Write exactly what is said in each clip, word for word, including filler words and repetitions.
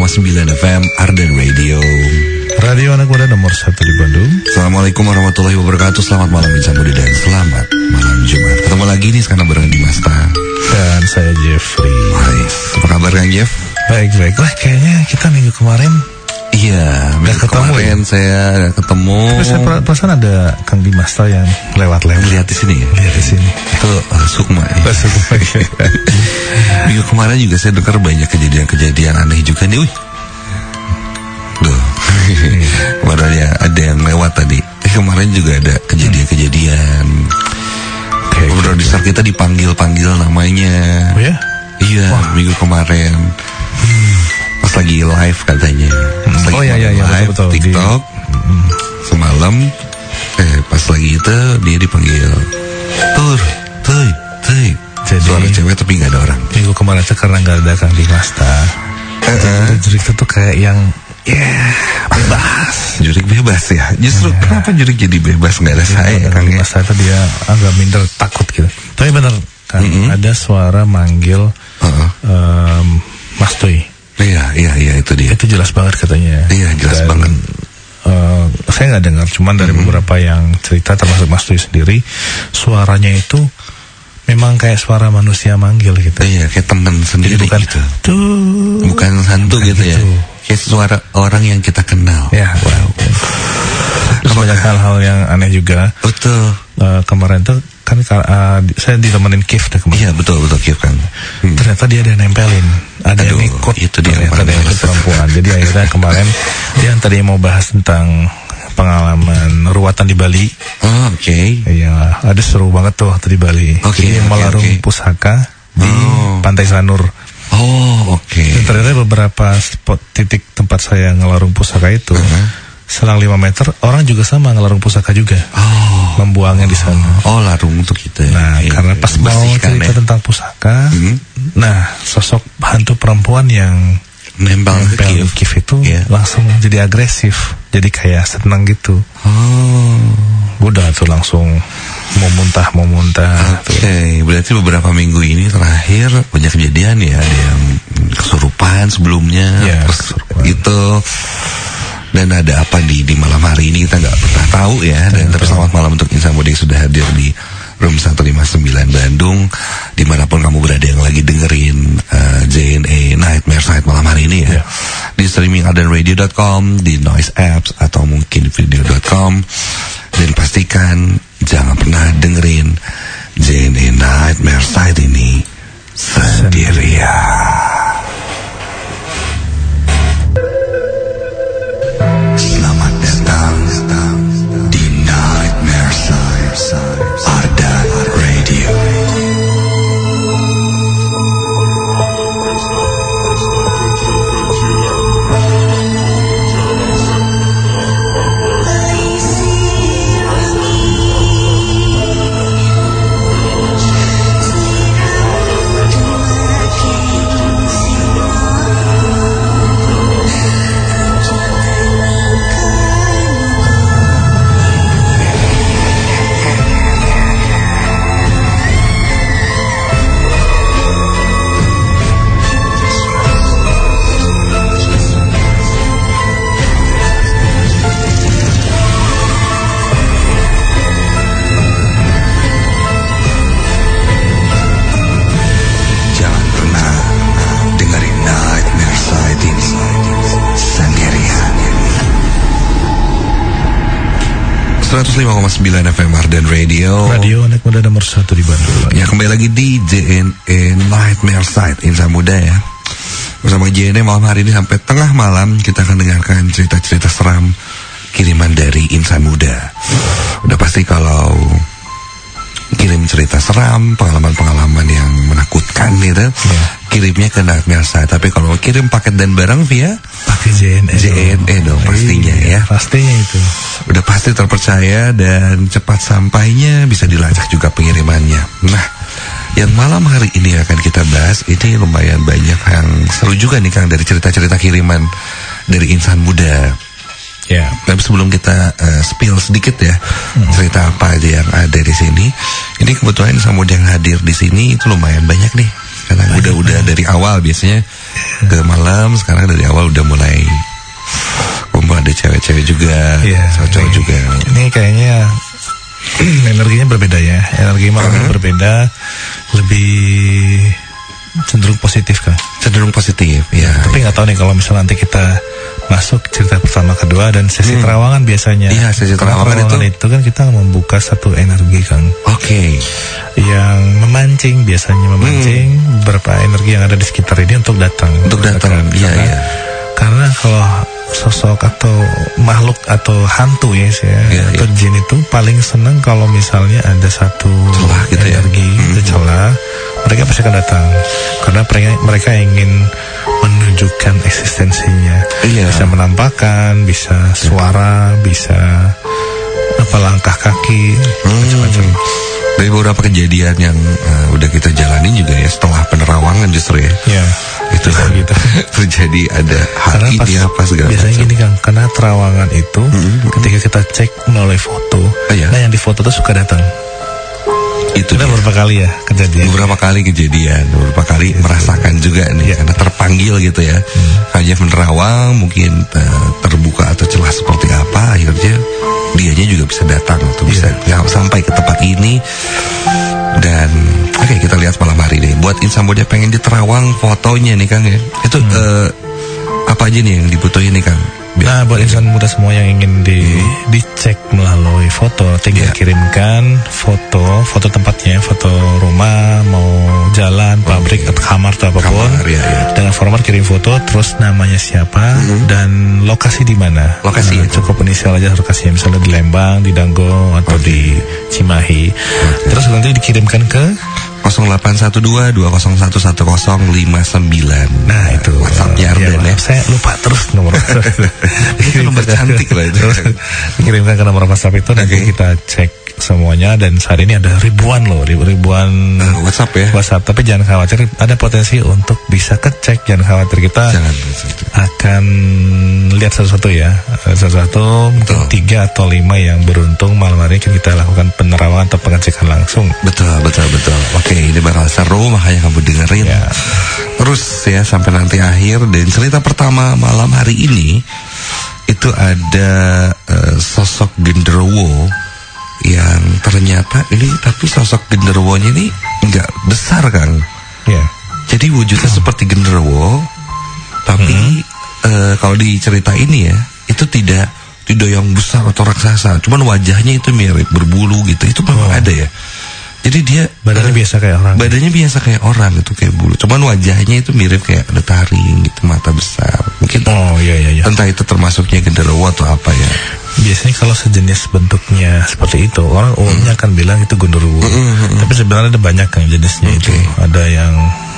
sembilan F M Arden Radio. Radio anak muda nomor satu di Bandung. Assalamualaikum warahmatullahi wabarakatuh. Selamat malam Insan Muda dan selamat malam Jumat. Ketemu lagi nih sekarang bareng Dimasta dan saya Jeffrey. Hai, apa kabar Kang Jeff? Baik-baik lah, kayaknya kita minggu kemarin iya, minggu kemarin ya? Saya gak ketemu. Tapi saya perasaan ada Kang Dimasta yang lewat-lewat. Lihat di sini ya? Lihat di sini. Itu uh, Sukma ya? Sukma ya. Minggu kemarin juga saya dengar banyak kejadian-kejadian aneh juga nih. Wih. Duh. Kemarin ya ada yang lewat tadi. Eh kemarin juga ada kejadian-kejadian. Okay, produser kita dipanggil-panggil namanya. Oh ya? Iya, wah. Minggu kemarin. Hmm. Pas lagi live katanya. Pas lagi oh iya iya, iya live betul, betul. TikTok. Di... Semalam eh pas lagi itu dia dipanggil. Tur, tuh, tuh. Jadi, suara cewek tapi gak ada orang. Minggu kemarin itu karena gak ada Kang Dimasta. Uh-uh. Jurik itu kayak yang ya yeah, bebas. Jurik bebas ya. Justru yeah. Kenapa Jurik jadi bebas gak ada saya Kang ya? Dimasta itu dia agak minder, takut gitu. Tapi benar kan mm-hmm. ada suara manggil uh-uh. um, Mas Tuy. Iya, iya, iya itu dia. Itu jelas banget katanya. Iya, jelas Dan, banget. Uh, saya nggak dengar, cuman dari mm-hmm. beberapa yang cerita termasuk Mas Tuy sendiri, suaranya itu memang kayak suara manusia manggil gitu. Iya, kayak teman sendiri. Jadi bukan gitu. Tuh, bukan hantu bukan gitu, gitu ya. Kayak suara orang yang kita kenal. Ya, wow. Terus banyak hal-hal yang aneh juga. Betul. Uh, kemarin tuh kan uh, saya ditemenin Kif deh kemarin. Iya betul betul Kif kan. Hmm. Ternyata dia ada yang nempelin, ada Aduh, yang ikut. Itu dia ternyata ada yang ikut perempuan. Jadi akhirnya kemarin dia tadi mau bahas tentang pengalaman ruwatan di Bali. Oh, oke. Okay. Iya, ada seru banget tuh waktu di Bali. Okay, Jadi okay, melarung okay. pusaka di oh. Pantai Sanur. Oh, oke. Okay. Dan ternyata beberapa spot titik tempat saya ngelarung pusaka itu. Uh-huh. Selang lima meter, orang juga sama ngelarung pusaka juga. Oh, membuangnya di sana. Oh, larung untuk kita. Nah, ya, karena pas mau cerita ya. tentang pusaka, hmm? nah sosok hantu perempuan yang nempel ke Kif itu yeah. langsung jadi agresif, jadi kayak senang gitu. Oh, udah tuh langsung mau muntah, mau muntah. Oke, okay. Berarti beberapa minggu ini terakhir banyak kejadian ya, ada yang kesurupan sebelumnya, yeah, kesurupan. Gitu. Dan ada apa di di malam hari ini kita nggak pernah tahu ya. Dan terus selamat malam untuk Insan Muda yang sudah hadir di Room seratus lima puluh sembilan Bandung, dimanapun kamu berada yang lagi dengerin uh, J N A Nightmare Side malam hari ini ya, yeah. Di streaming arden radio dot com, di Noise Apps atau mungkin video dot com. Dan pastikan jangan pernah dengerin J N A Nightmare Side ini sendirian. Selamat datang di Nightmare Side Arden Radio. seratus lima koma sembilan F M Arden Radio. Radio anak muda nomor satu di Bandung. Ya, kembali lagi di J N A Nightmare Side Insan Muda ya. Bersama J N A malam hari ini sampai tengah malam kita akan dengarkan cerita-cerita seram kiriman dari Insan Muda. Udah pasti kalau kirim cerita seram, pengalaman-pengalaman yang menakutkan gitu, yeah. kirimnya ke Nightmare Side. Tapi kalau kirim paket dan barang via pakai J N A J N A dong, dong pastinya iya, ya. Pastinya itu. Udah pasti terpercaya dan cepat sampainya, bisa dilacak juga pengirimannya. Nah, yang malam hari ini akan kita bahas ini lumayan banyak yang seru juga nih Kang dari cerita-cerita kiriman dari Insan Muda. Ya. Yeah. Tapi sebelum kita uh, spill sedikit ya, hmm. cerita apa aja yang ada di sini. Ini kebetulan Insan Muda yang hadir di sini itu lumayan banyak nih. Karena udah-udah dari awal biasanya ke malam, sekarang dari awal udah mulai kumpul, ada cewek-cewek juga, yeah, cowok-cowok juga. Ini kayaknya energinya berbeda ya, energi malam uh-huh. berbeda, lebih cenderung positif kan? Cenderung positif, ya. Tapi nggak tahu nih kalau misalnya nanti kita masuk cerita pertama kedua dan sesi hmm. terawangan biasanya. Iya, sesi terawangan, terawangan itu. itu kan kita membuka satu energi kan. Oke. Okay. Yang memancing, biasanya memancing hmm. beberapa energi yang ada di sekitar ini untuk datang. Untuk datang, iya iya. Karena kalau sosok atau makhluk atau hantu ya, ya, ya atau ya. jin itu paling senang kalau misalnya ada satu celah gitu energi, ya. hmm. celah, mereka pasti akan datang karena mereka, mereka ingin menunjukkan eksistensinya, iya. bisa menampakkan, bisa suara, bisa apa langkah kaki, hmm. macam-macam. Dari beberapa kejadian yang uh, udah kita jalanin juga ya setelah penerawangan justru ya. Ya. Itu gitu. Terjadi ada hal ini apa segala biasanya macam. Gini Kang, karena terawangan itu mm-hmm. ketika kita cek melalui foto, oh, iya. nah yang di foto itu suka datang. Itu udah beberapa kali ya kejadian. Beberapa kali kejadian, beberapa kali itu. Merasakan juga nih ya. Karena terpanggil gitu ya. Hmm. Hanya menerawang mungkin uh, terbuka atau celah seperti apa, akhirnya dianya juga bisa datang atau bisa ya. sampai ke tempat ini. Dan oke okay, kita lihat malam hari deh. Buat insan muda pengen diterawang fotonya nih Kang ya. Itu hmm. uh, apa aja nih yang dibutuhin nih Kang? Nah, buat insan muda semua yang ingin di hmm. dicek melalui foto, tinggal yeah. kirimkan foto, foto tempatnya, foto rumah, mau jalan, pabrik, okay. atau kamar atau apapun. Kamar, ya, ya. Dengan format kirim foto, terus namanya siapa hmm. dan lokasi di mana. Lokasi nah, ya? Cukup inisial aja lokasinya, misalnya di Lembang, di Danggo atau okay. di Cimahi. Okay. Terus nanti dikirimkan ke nol delapan satu dua dua nol satu satu nol lima sembilan. Nah itu WhatsAppnya ya, ya. Saya lupa terus nomor. Itu nomor cantik lah itu. Kirimkan ke nomor WhatsApp itu, nanti okay. kita cek semuanya. Dan saat ini ada ribuan loh, ribuan uh, WhatsApp ya. WhatsApp, tapi jangan khawatir, ada potensi untuk bisa kecek. Jangan khawatir, kita jangan, akan lihat satu-satu ya, satu-satu mungkin tiga atau lima yang beruntung malam hari ini kita lakukan penerawangan atau pengecekan langsung. Betul betul betul. Oke. Oke, ini bakal seru, makanya kamu dengerin ya. Terus ya sampai nanti akhir. Dan cerita pertama malam hari ini itu ada uh, sosok genderuwo yang ternyata ini, tapi sosok genderuwonya ini enggak besar Kang. Ya. Jadi wujudnya hmm. seperti genderuwo, tapi hmm. uh, kalau di cerita ini ya itu tidak tidak yang besar atau raksasa, cuman wajahnya itu mirip berbulu gitu. Itu memang oh. ada ya. Jadi dia badannya uh, biasa kayak orang. Badannya biasa kayak orang itu, kayak bulu. Cuman wajahnya itu mirip kayak ada taring gitu, mata besar. Mungkin oh iya iya iya. Entah itu termasuknya genderuwo atau apa ya. Biasanya kalau sejenis bentuknya seperti itu, orang umumnya hmm. akan bilang itu genderuwo. Hmm, hmm, hmm. Tapi sebenarnya ada banyak kan jenisnya okay. itu. Ada yang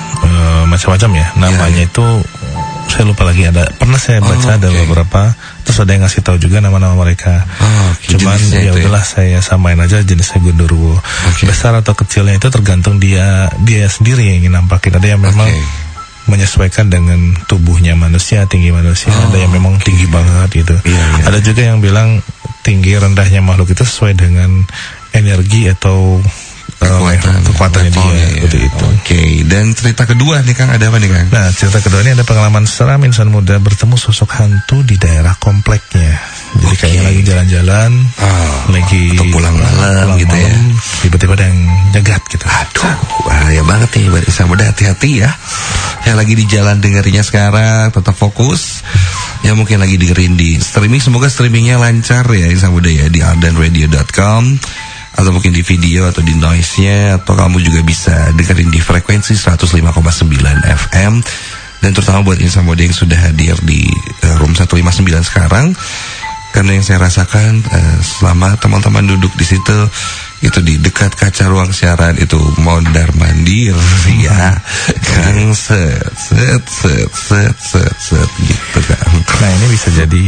uh, macam-macam ya. Namanya ya, ya. itu saya lupa lagi, ada pernah saya baca oh, ada okay. beberapa, terus ada yang ngasih tahu juga nama-nama mereka. Oh, okay. Cuman ya udahlah ya? saya samain aja jenisnya genderuwo. Okay. Besar atau kecilnya itu tergantung dia dia sendiri yang ingin nampakin. Ada yang memang okay. menyesuaikan dengan tubuhnya manusia, tinggi manusia. Oh, ada yang memang okay. tinggi banget gitu. Yeah, yeah. Ada juga yang bilang tinggi rendahnya makhluk itu sesuai dengan energi atau kekuatan, kekuatannya dia ya, gitu ya. Itu. Oke, okay. Dan cerita kedua nih Kang, ada apa nih Kang? Nah, cerita kedua ini ada pengalaman seram insan muda bertemu sosok hantu di daerah kompleknya. Jadi okay. kayaknya lagi jalan-jalan, oh, lagi atau pulang malam pulang gitu malam, ya. Tiba-tiba ada yang nyegat gitu. Aduh, bahaya banget nih buat insan muda, hati-hati ya. Yang lagi di jalan dengerinnya sekarang, tetap fokus. Yang mungkin lagi dengerin di streaming, semoga streamingnya lancar ya insan muda ya, di ardan radio dot com. Atau mungkin di video atau di noise-nya, atau kamu juga bisa dengerin di frekuensi seratus lima koma sembilan F M. Dan terutama buat insan muda yang sudah hadir di uh, room seratus lima puluh sembilan sekarang, karena yang saya rasakan uh, selama teman-teman duduk di situ, itu di dekat kaca ruang siaran itu mondar mandir ya Kang, set set set set set set gitu kan. Nah ini bisa jadi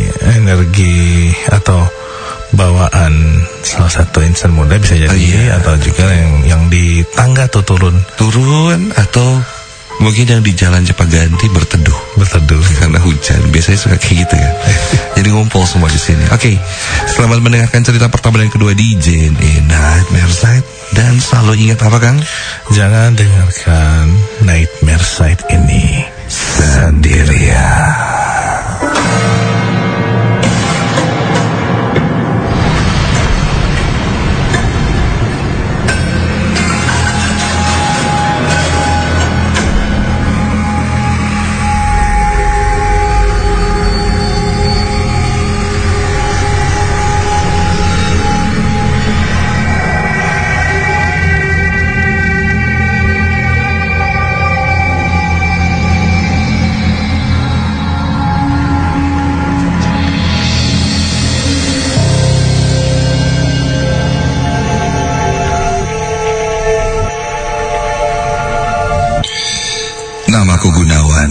energi atau bawaan salah satu insan muda, bisa jadi oh, iya. atau juga yang yang di tangga tuh turun turun atau mungkin yang di jalan Cipaganti berteduh berteduh karena hujan, biasanya suka kayak gitu ya. Jadi ngumpul semua di sini. Oke, okay. Selamat mendengarkan cerita pertama dan kedua di J N E Nightmare Side. Dan selalu ingat apa Kang? Jangan dengarkan Nightmare Side ini sendirian. Namaku Gunawan.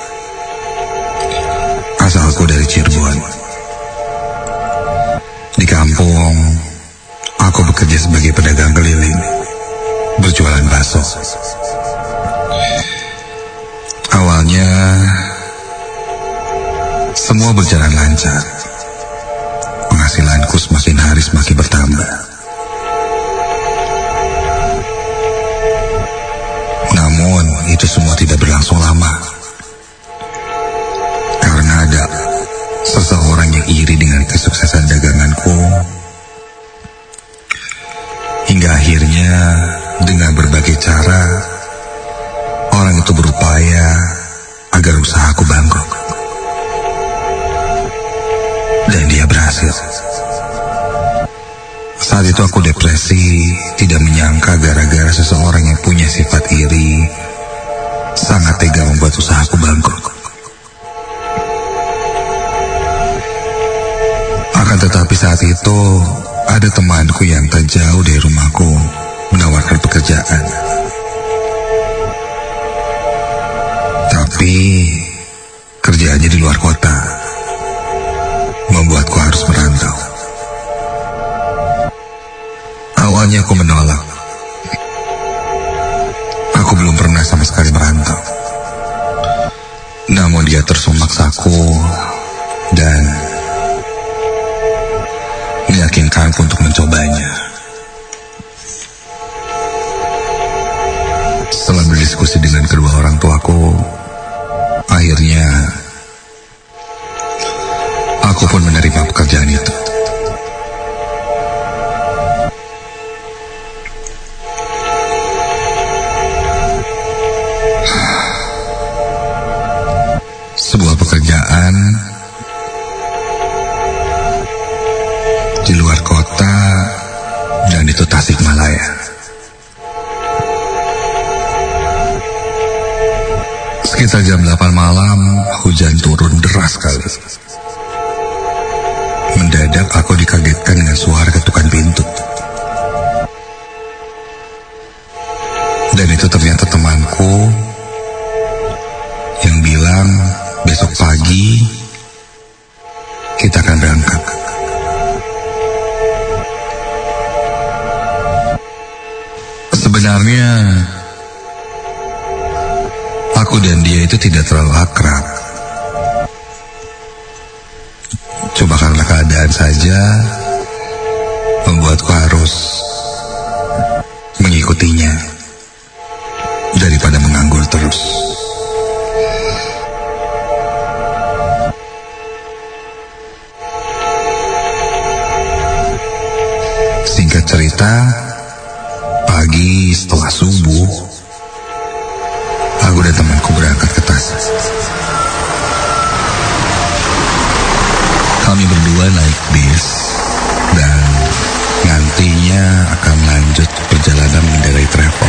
Asalku dari Cirebon. Di kampung, aku bekerja sebagai pedagang keliling, berjualan bakso. Awalnya, semua berjalan lancar. Penghasilanku semakin hari semakin bertambah. Namun, itu semua tidak berlangsung lama. Karena ada seseorang yang iri dengan kesuksesan daganganku. Hingga akhirnya, dengan berbagai cara, orang itu berupaya agar usahaku bangkrut. Dan dia berhasil. Saat itu aku depresi, tidak menyangka gara-gara seseorang yang punya sifat iri, sangat tega membuat usahaku bangkrut. Akan tetapi saat itu, ada temanku yang tak jauh dari rumahku menawarkan pekerjaan. Tapi, kerjaannya di luar kota, membuatku harus merantau. Awalnya aku menolak. Aku belum pernah sama sekali merantau. Namun dia terus memaksaku dan meyakinkanku untuk mencobanya. Setelah berdiskusi dengan kedua orang tuaku, akhirnya aku pun menerima pekerjaan itu. Sebuah pekerjaan di luar kota, dan itu Tasikmalaya. Sekitar jam delapan malam, hujan turun deras sekali. Mendadak aku dikagetkan dengan suara ketukan pintu. Dan itu ternyata temanku yang bilang besok pagi kita akan berangkat. Sebenarnya aku dan dia itu tidak terlalu akrab. Cuma karena keadaan saja membuatku harus mengikutinya daripada menganggur terus. Singkat cerita, pagi setelah subuh, aku dan temanku berangkat ke Tasik. Kami berdua naik bis dan nantinya akan lanjut perjalanan mengendarai travel.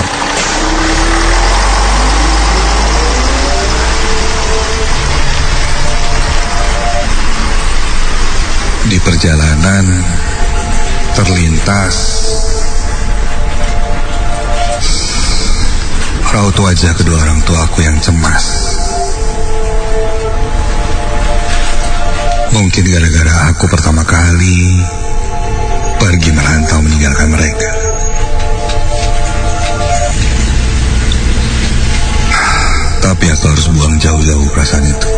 Di perjalanan terlintas raut wajah kedua orang tuaku yang cemas. Mungkin gara-gara aku pertama kali pergi merantau meninggalkan mereka. Tapi aku harus buang jauh-jauh perasaan itu.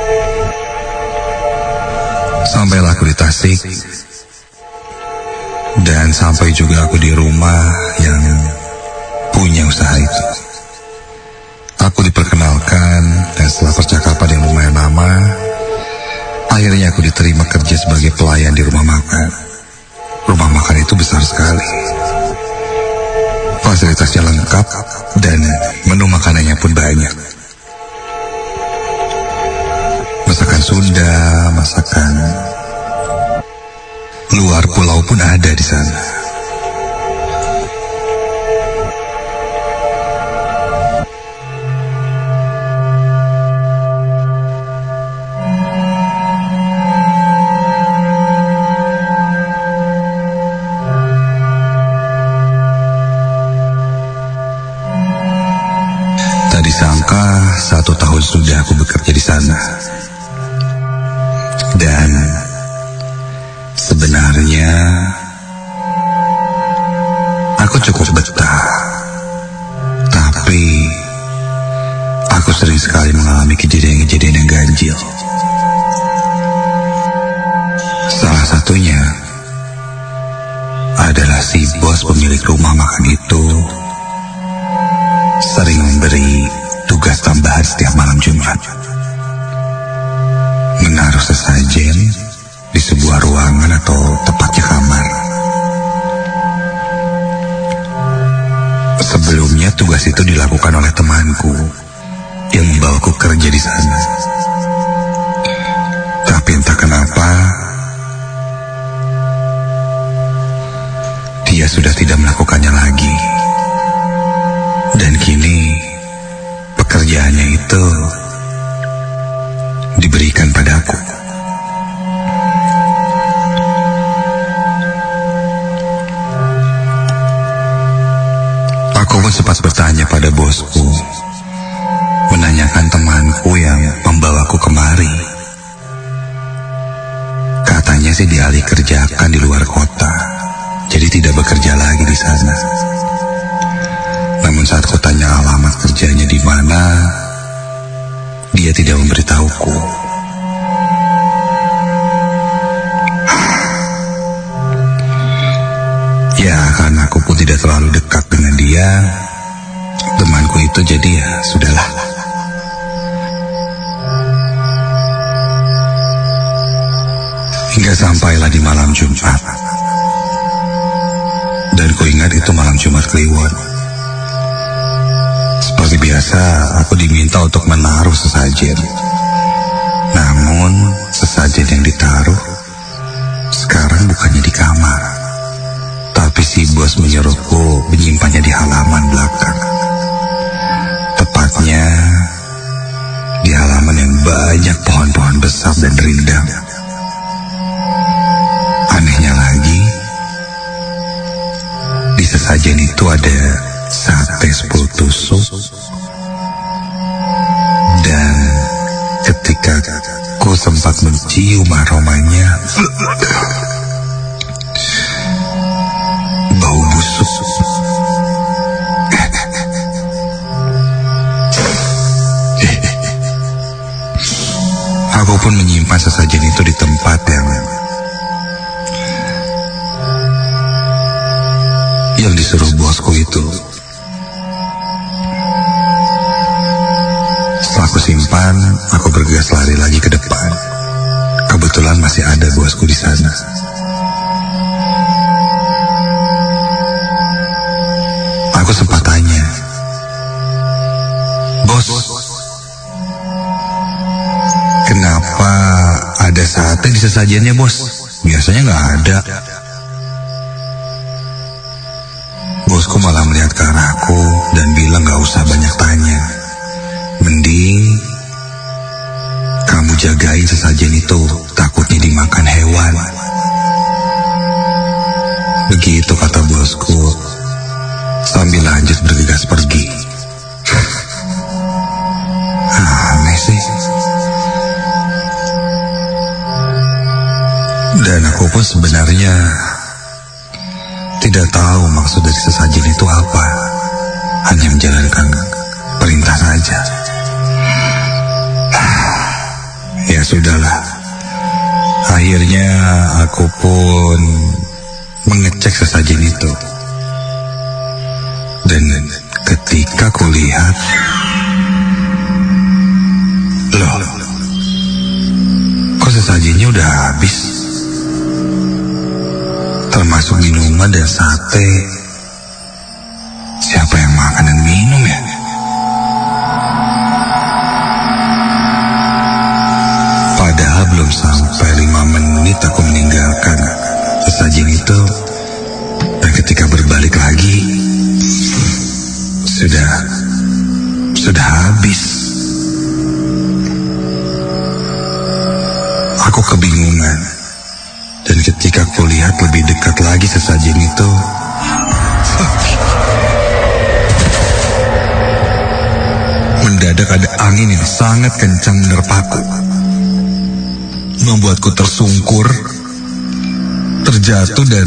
Sampailah aku di Tasik. Dan sampai juga aku di rumah yang punya usaha itu. Aku diperkenalkan, dan setelah percakapan yang lumayan lama, akhirnya aku diterima kerja sebagai pelayan di rumah makan. Rumah makan itu besar sekali. Fasilitasnya lengkap dan menu makanannya pun banyak. Masakan Sunda, masakan luar pulau pun ada di sana. Tak disangka satu tahun sudah aku bekerja di sana. Dan sebenarnya aku cukup betah. Tapi aku sering sekali mengalami kejadian-kejadian yang ganjil. Salah satunya adalah si bos pemilik rumah makan itu sering memberi tugas tambahan setiap malam Jumat. Menaruh sesajen di sebuah ruangan atau tepatnya kamar. Sebelumnya tugas itu dilakukan oleh temanku yang membawaku kerja di sana. Tapi entah kenapa dia sudah tidak melakukannya lagi. Dan kini pekerjaannya itu diberikan padaku. Aku pun sempat bertanya pada bosku, menanyakan temanku yang membawaku kemari. Katanya sih dialih kerjakan di luar kota, jadi tidak bekerja lagi di sana. Namun saat ku tanya alamat kerjanya di mana, dia tidak memberitahuku. Ya, karena aku pun tidak terlalu dekat dengan dia, temanku itu, jadi ya sudahlah. Hingga sampailah di malam Jumat. Dan ku ingat itu malam Jumat Kliwon. Seperti biasa, aku diminta untuk menaruh sesajen. Namun, sesajen yang ditaruh sekarang bukannya di kamar, tapi si bos menyuruhku menyimpannya di halaman belakang. Tepatnya di halaman yang banyak pohon-pohon besar dan rindang. Anehnya lagi, di sesajen itu ada sate sepuluh tusuk. Dan ketika ku sempat mencium aromanya, bau busuk. Aku pun menyimpan sesajen itu di tempat yang yang disuruh bosku itu. Setelah aku simpan, aku bergegas lari lagi ke depan. Kebetulan masih ada bosku di sana. Aku sempat tanya, "Bos, kenapa ada sate di sesajennya, bos? Biasanya nggak ada." Bosku malah melihat ke arahku dan bilang gak usah banyak tanya. Mending kamu jagain sesajen itu, takutnya dimakan hewan. Begitu kata bosku sambil lanjut bergegas pergi. Aneh sih. Dan aku pun sebenarnya tidak tahu maksud dari sesajen itu apa. Hanya menjalankan perintah saja. Ya sudahlah. Akhirnya aku pun mengecek sesajen itu. Dan ketika kulihat, loh, kok sesajennya udah habis? Termasuk minuman dan sate. Siapa yang makan dan minum ya? Padahal belum sampai lima menit aku meninggalkan sesajen itu, dan ketika berbalik lagi, sudah sudah habis. Aku kebingungan, dan ketika kulihat lebih dekat lagi sesajen itu, mendadak ada angin yang sangat kencang menerpaku, membuatku tersungkur, terjatuh dan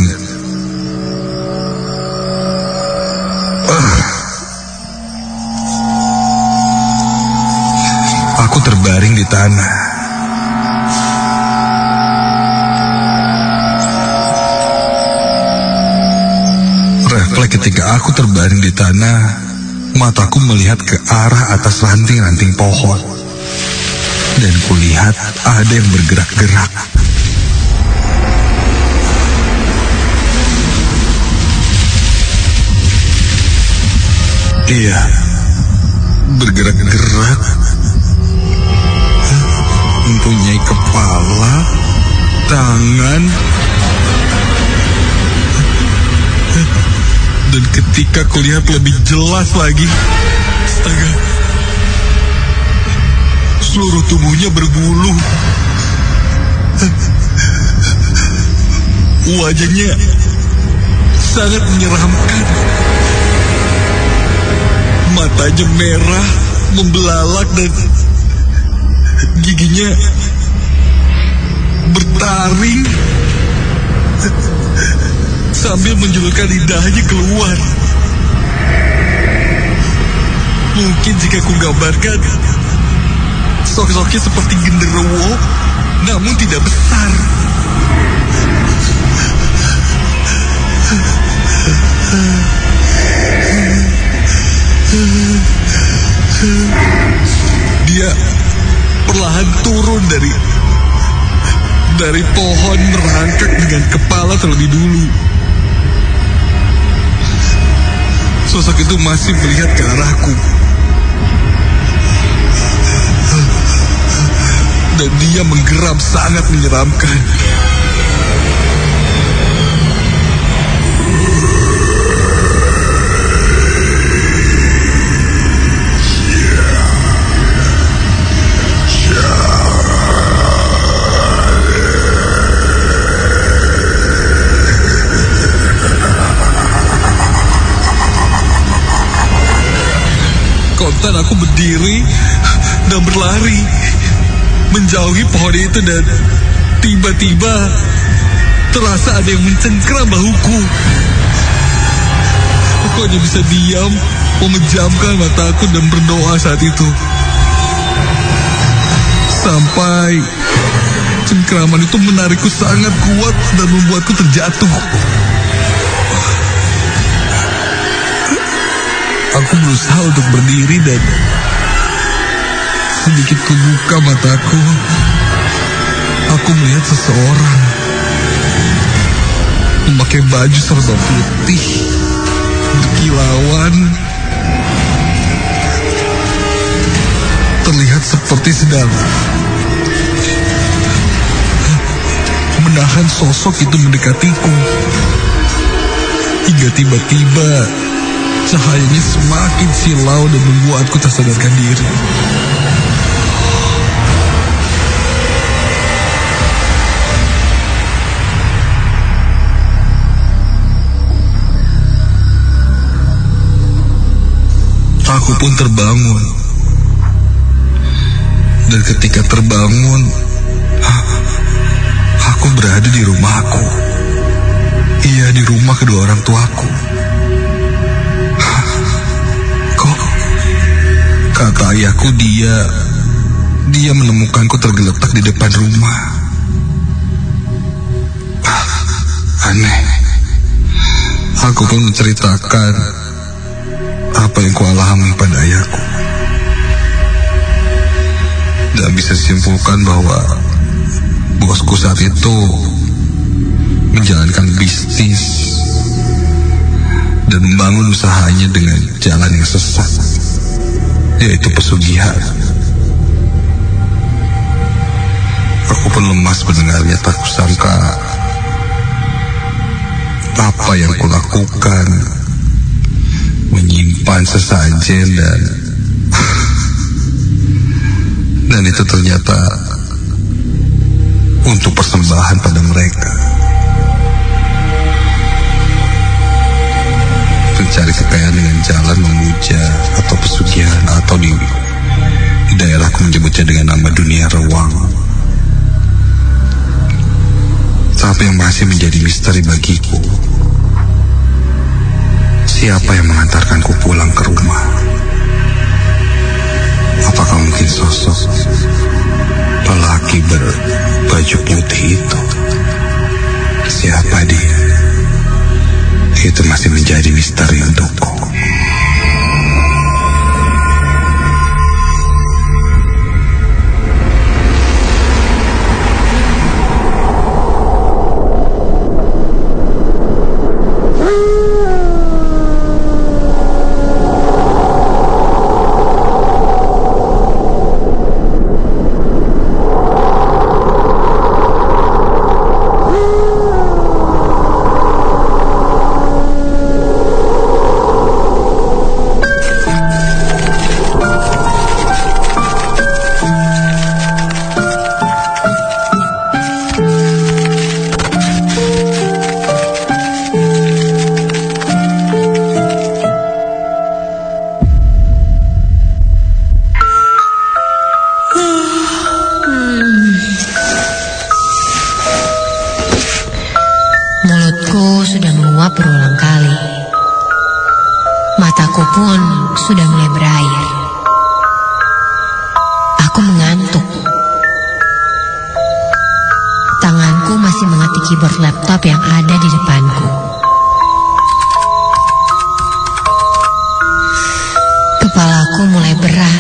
uh, aku terbaring di tanah. Refleks ketika aku terbaring di tanah, mataku melihat ke arah atas ranting-ranting pohon, dan kulihat ada yang bergerak-gerak. Iya, bergerak-gerak, mempunyai kepala, tangan, dan ketika kulihat lebih jelas lagi, astaga, seluruh tubuhnya berbulu. Wajahnya sangat menyeramkan. Matanya merah, membelalak, dan giginya bertaring sambil menjulurkan lidahnya keluar. Mungkin jika ku gambarkan, sosoknya seperti genderuwo, namun tidak besar. Dia perlahan turun dari dari pohon, merangkak dengan kepala terlebih dulu. Sosok itu masih melihat ke arahku, dan dia menggeram sangat menyeramkan. Kontan aku berdiri dan berlari menjauhi pohon itu, dan tiba-tiba terasa ada yang mencengkeram bahuku. Aku hanya bisa diam, memejamkan mataku dan berdoa saat itu, sampai cengkeraman itu menarikku sangat kuat dan membuatku terjatuh. Aku berusaha untuk berdiri dan sedikit kubuka mataku. Aku melihat seseorang memakai baju serba putih, berkilauan, terlihat seperti sedang menahan sosok itu mendekatiku, hingga tiba-tiba cahayanya semakin silau dan membuatku tak sadarkan diri. Aku pun terbangun. Dan ketika terbangun, aku berada di rumahku. Iya, di rumah kedua orang tuaku. Kata ayahku, dia dia menemukanku tergeletak di depan rumah. Ah, aneh. Aku pun menceritakan apa yang kualami pada ayahku. Dan bisa disimpulkan bahwa bosku saat itu menjalankan bisnis dan membangun usahanya dengan jalan yang sesat, yaitu pesugihan. Aku pun lemas mendengarnya, tak kusangka apa yang kulakukan, menyimpan sesajen dan dan itu ternyata untuk persembahan pada mereka. Mencari kekayaan dengan jalan memuja atau pesugihan, atau di, di daerahku menyebutnya dengan nama dunia rewang. Tapi yang masih menjadi misteri bagiku, siapa yang mengantarkanku pulang ke rumah? Apakah mungkin sosok lelaki berbaju putih itu? Siapa dia? Itu masih menjadi misteri untukku. sudah menguap berulang kali. Mataku pun sudah mulai berair. Aku mengantuk. Tanganku masih mengetik keyboard laptop yang ada di depanku. Kepalaku mulai berat.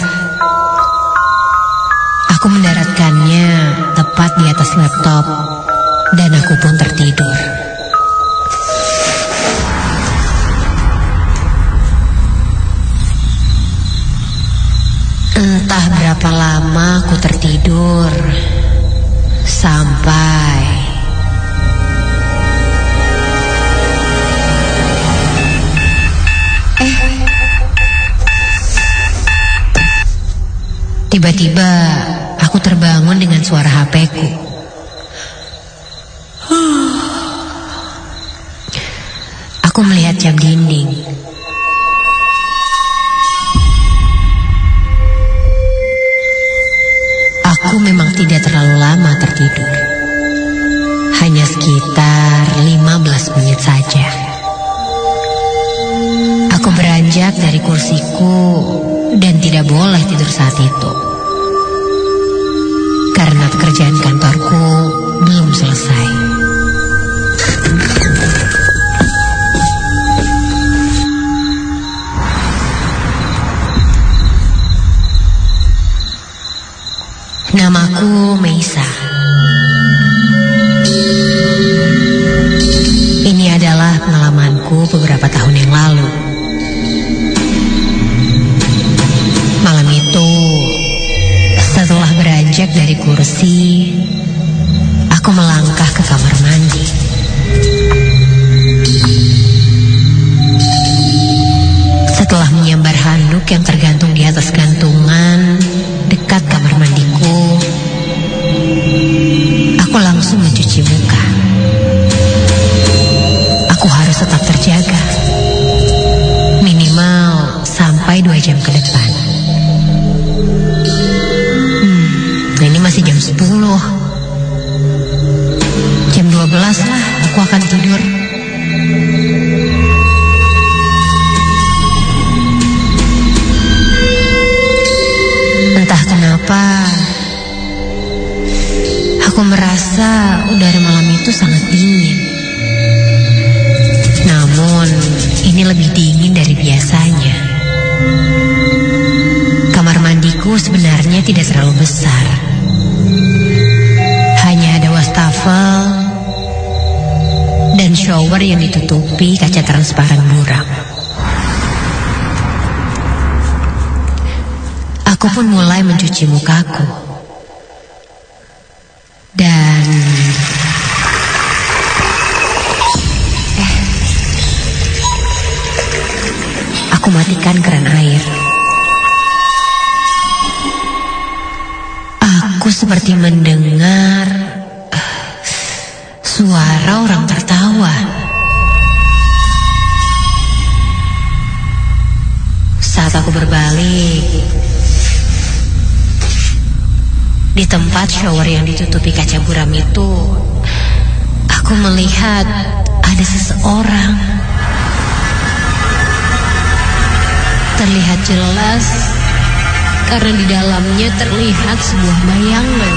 Aku mendaratkannya tepat di atas laptop dan aku pun tertidur. Entah berapa lama aku tertidur sampai Eh Tiba-tiba aku terbangun dengan suara H P-ku. Aku melihat jam dinding. Aku memang tidak terlalu lama tertidur. Hanya sekitar lima belas menit saja. Aku beranjak dari kursiku dan tidak boleh tidur saat itu. Karena pekerjaan kantorku belum selesai. Namaku Meisa. Ini adalah pengalamanku beberapa tahun yang lalu. Malam itu, setelah beranjak dari kursi, aku melangkah ke kamar mandi. Setelah menyambar handuk yang tergantung di atas gantungan dekat kamar mandiku, aku langsung mencuci muka. Aku harus tetap terjaga, minimal sampai dua jam ke depan. Hmm, ini masih jam sepuluh. Jam dua belas lah aku akan tidur. Entah kenapa, aku merasa udara malam itu sangat dingin. Namun, ini lebih dingin dari biasanya. Kamar mandiku sebenarnya tidak terlalu besar. Hanya ada wastafel dan shower yang ditutupi kaca transparan buram. Aku pun mulai mencuci mukaku. Dan eh aku matikan keran air. Aku seperti mendengar uh, suara orang tertawa. Saat aku berbalik, di tempat shower yang ditutupi kaca buram itu, aku melihat ada seseorang. Terlihat jelas karena di dalamnya terlihat sebuah bayangan.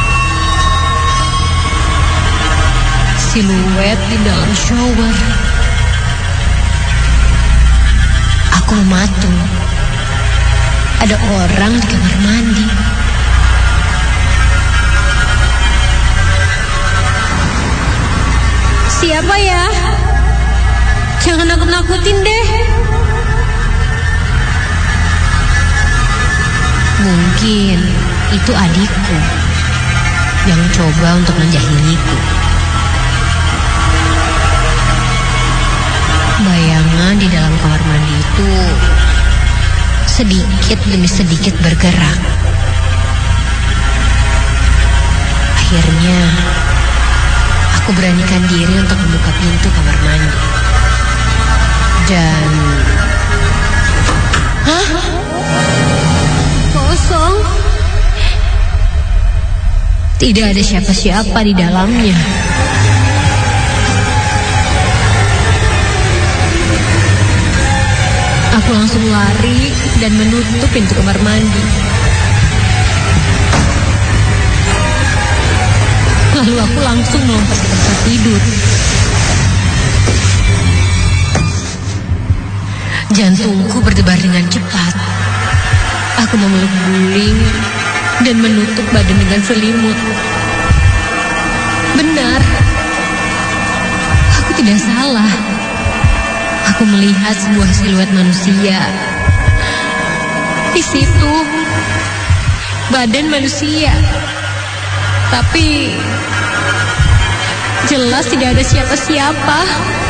Siluet di dalam shower. Aku mematung. Ada orang di kamar mandi. Siapa ya? Jangan nakut-nakutin deh. Mungkin itu adikku yang coba untuk menjahiliku. Bayangan di dalam kamar mandi itu sedikit demi sedikit bergerak. Akhirnya aku beranikan diri untuk membuka pintu kamar mandi. Dan hah? Kosong. Tidak ada siapa-siapa di dalamnya. Aku langsung lari dan menutup pintu kamar mandi. Lalu aku langsung melompat ke tempat tidur. Jantungku berdebar dengan cepat. Aku memeluk guling dan menutup badan dengan selimut. Benar, aku tidak salah. Aku melihat sebuah siluet manusia. Di situ, badan manusia. Tapi jelas tidak ada siapa-siapa.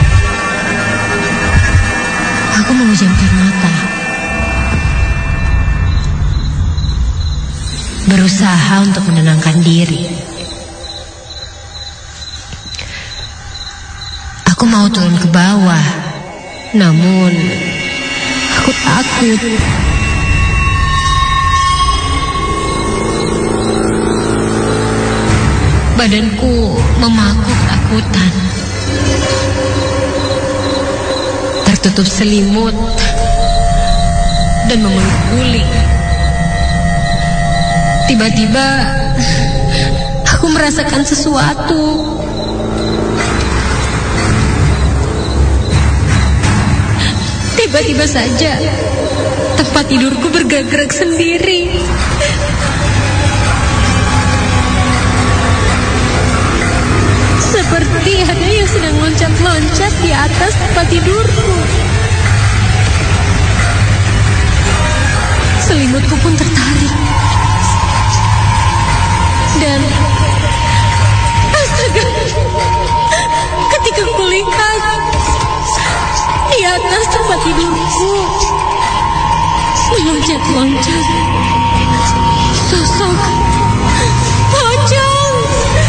Aku memejamkan mata, berusaha untuk menenangkan diri. Aku mau turun ke bawah, namun aku takut. Badanku memaku ketakutan. Tertutup selimut dan memeluk guling. Tiba-tiba aku merasakan sesuatu. Tiba-tiba saja tempat tidurku bergerak-gerak sendiri. Seperti ada yang sedang loncat-loncat di atas tempat tidurku. Selimutku pun tertarik. Dan astaga, ketika kulihat di atas tempat tidurku meloncat-loncat sosok pocong.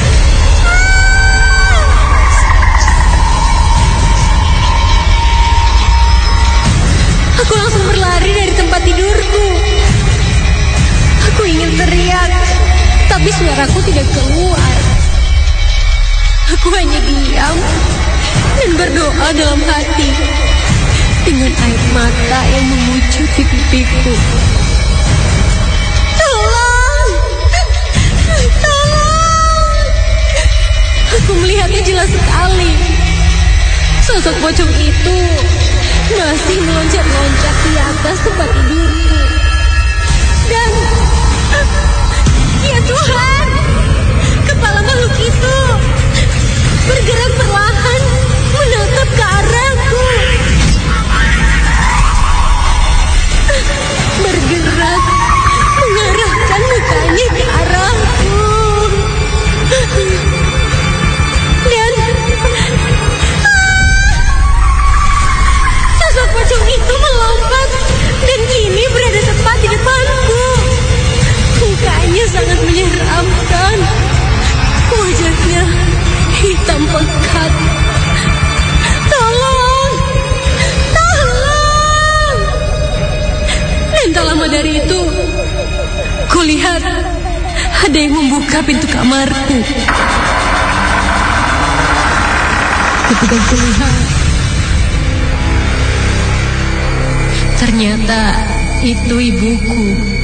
Aku langsung berlari dari tempat tidurku. Aku ingin teriak, tapi suaraku tidak keluar. Aku hanya diam dan berdoa dalam hati dengan air mata yang mengucut di pipiku. Tolong! Tolong! Aku melihatnya jelas sekali. Sosok pocong itu masih meloncat-loncat di atas tempat tidurku. Dan, ya Tuhan, kepala makhluk itu bergerak perlahan menatap ke arahku. Bergerak mengarahkan mukanya ke arahku. Dan sosok pocong itu melompat dan kini berada tepat di depanku. Mukanya sangat menyeramkan. Wajahnya hitam pekat. Tolong! Tolong! Dan tak lama dari itu, kulihat ada yang membuka pintu kamarku. Ketika kulihat, ternyata itu ibuku.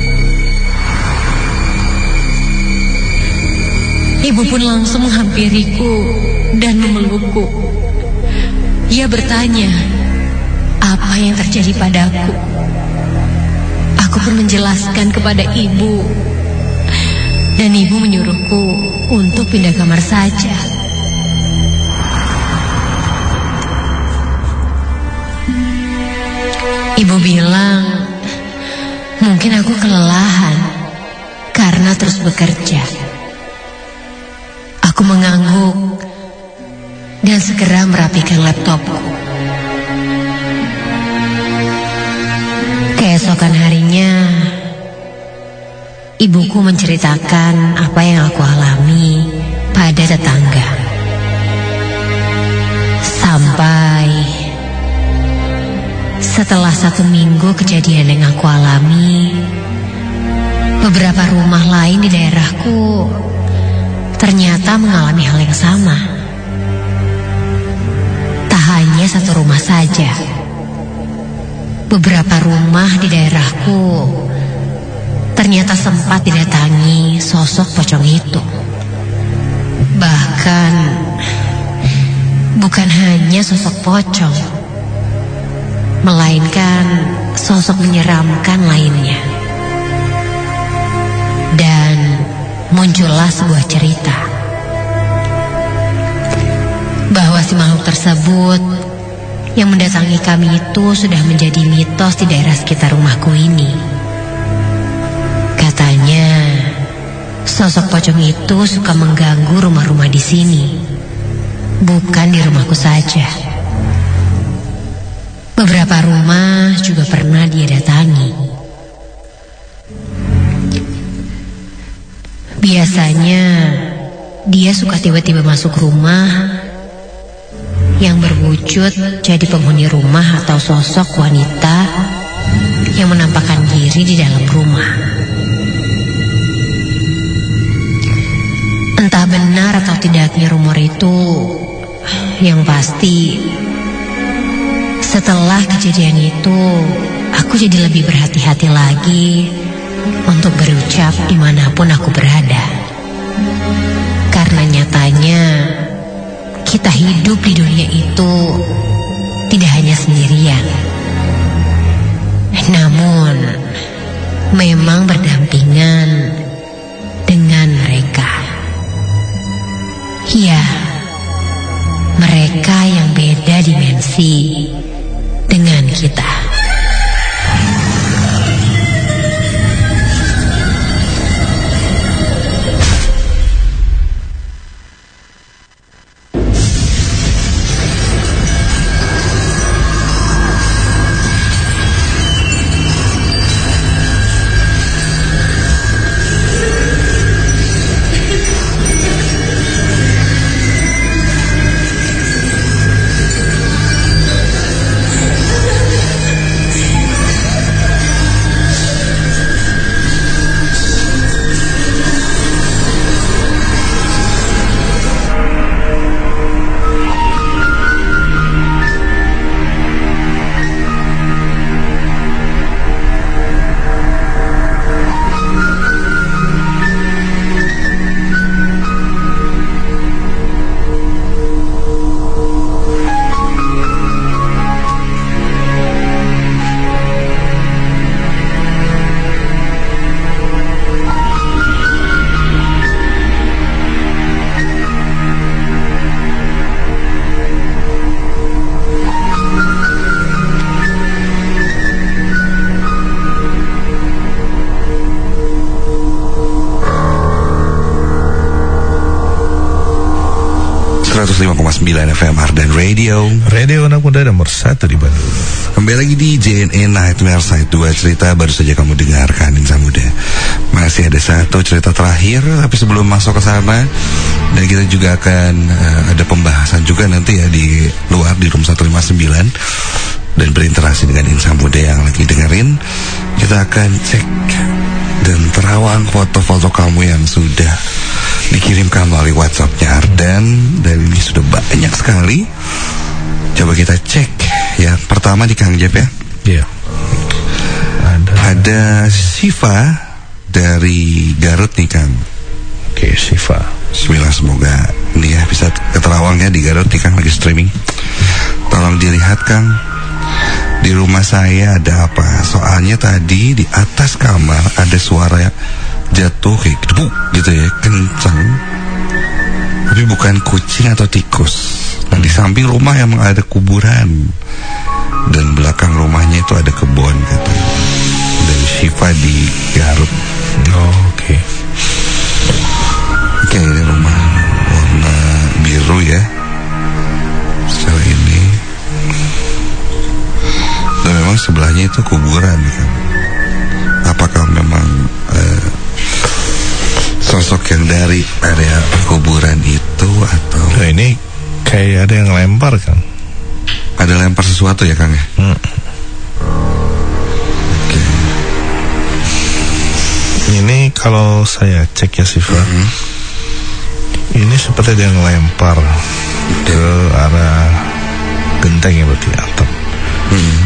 Ibu pun langsung menghampiriku dan memelukku. Ia bertanya, apa yang terjadi padaku? Aku pun menjelaskan kepada ibu. Dan ibu menyuruhku untuk pindah kamar saja. Ibu bilang, mungkin aku kelelahan karena terus bekerja. Aku mengangguk dan segera merapikan laptopku. Keesokan harinya, ibuku menceritakan apa yang aku alami pada tetangga. Sampai setelah satu minggu kejadian yang aku alami, beberapa rumah lain di daerahku ternyata mengalami hal yang sama. Tak hanya satu rumah saja, beberapa rumah di daerahku ternyata sempat didatangi sosok pocong itu. Bahkan bukan hanya sosok pocong, melainkan sosok menyeramkan lainnya. Dan muncullah sebuah cerita bahwa si makhluk tersebut yang mendatangi kami itu sudah menjadi mitos di daerah sekitar rumahku ini. Katanya sosok pocong itu suka mengganggu rumah-rumah di sini, bukan di rumahku saja. Beberapa rumah juga pernah dia datangi. Biasanya dia suka tiba-tiba masuk rumah yang berwujud jadi penghuni rumah atau sosok wanita yang menampakkan diri di dalam rumah. Entah benar atau tidaknya rumor itu, yang pasti setelah kejadian itu aku jadi lebih berhati-hati lagi untuk berucap dimanapun aku berada. Karena nyatanya kita hidup di dunia itu tidak hanya sendirian, namun memang berdampingan dengan mereka. Ya, mereka yang beda dimensi dengan kita. F M Ardan Radio, Radio anak muda nomor satu di Bandung. Kembali lagi di J N A Nightmare Side dua. Cerita baru saja kamu dengarkan, Insan Muda. Masih ada satu cerita terakhir, tapi sebelum masuk ke sana, dan kita juga akan uh, ada pembahasan juga nanti ya di luar di room seratus lima puluh sembilan, dan berinteraksi dengan Insan Muda yang lagi dengerin. Kita akan cek dan terawang foto-foto kamu yang sudah dikirimkan melalui WhatsApp-nya Ardan, dan ini sudah banyak sekali. Coba kita cek. Yang pertama di Kang Jep ya. Iya. Ada Ada Siva dari Garut nih Kang. Oke, Siva. Bismillah, semoga ini ya bisa keterawangnya di Garut nih Kang, lagi streaming. Tolong dilihat Kang, di rumah saya ada apa? Soalnya tadi di atas kamar ada suara jatuh kayak gitu, gitu ya, kencang. Tapi bukan kucing atau tikus. Nah, di samping rumah emang ada kuburan, dan belakang rumahnya itu ada kebun katanya. Dari Siva di Garut. Oh, oke. Okay. Oke, ini rumah warna biru ya. Secara ini. Dan memang sebelahnya itu kuburan kan. Apakah memang uh, sosok yang dari area kuburan itu atau? Nah, ini kayak ada yang lempar kan? Ada lempar sesuatu ya Kang ya? Hmm. Oke. Ini kalau saya cek ya Siva, mm-hmm. ini seperti ada yang lempar ke arah genteng ya, berarti atap. Mm-hmm.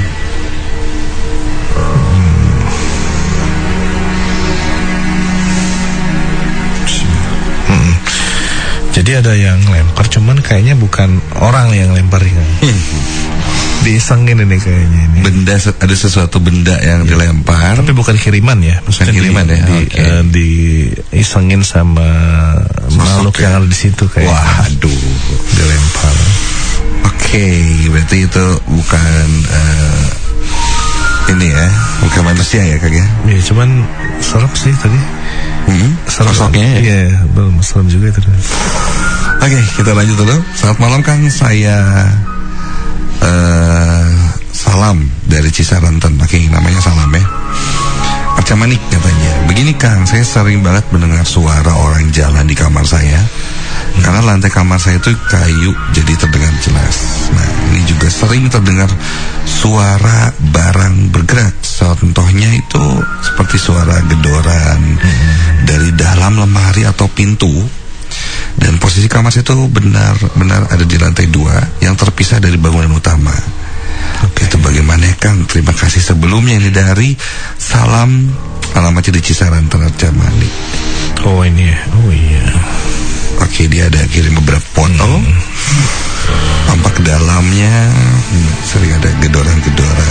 Hmm. Jadi ada yang lempar, cuman kayaknya bukan orang yang lempar ya. Hmm. Diisengin ini kayaknya ini. Benda, ada sesuatu benda yang ya dilempar. Tapi bukan kiriman ya. Bukan kiriman di, ya. Di, okay. uh, diisengin sama sosok makhluk ya? Yang ada di situ kayak. Waduh, dilempar. Oke, okay, berarti itu bukan uh, ini ya, bukan manusia ya Kang ya? Iya, cuman serem sih tadi. Hmm, sosoknya ya? Iya, belum serem juga itu. Oke, okay, kita lanjut dulu. Selamat malam Kang, saya uh, Salam dari Cisaranten. Oke, okay, namanya Salam ya. Arca Manik katanya. Begini Kang, saya sering banget mendengar suara orang jalan di kamar saya. Hmm. Karena lantai kamar saya itu kayu, jadi terdengar jelas. Nah, ini juga sering terdengar suara barang bergerak. Contohnya itu seperti suara gedoran hmm. dari dalam lemari atau pintu. Dan posisi kamar saya itu benar-benar ada di lantai dua yang terpisah dari bangunan utama. Oke, itu bagaimana Kang? Terima kasih sebelumnya, ini dari Salam, alamatnya di Cisaranten, Arca Manik. Oh ini ya, oh iya. Oke, dia ada kirim beberapa foto. Hmm. Tampak ke dalamnya hmm, sering ada gedoran-gedoran.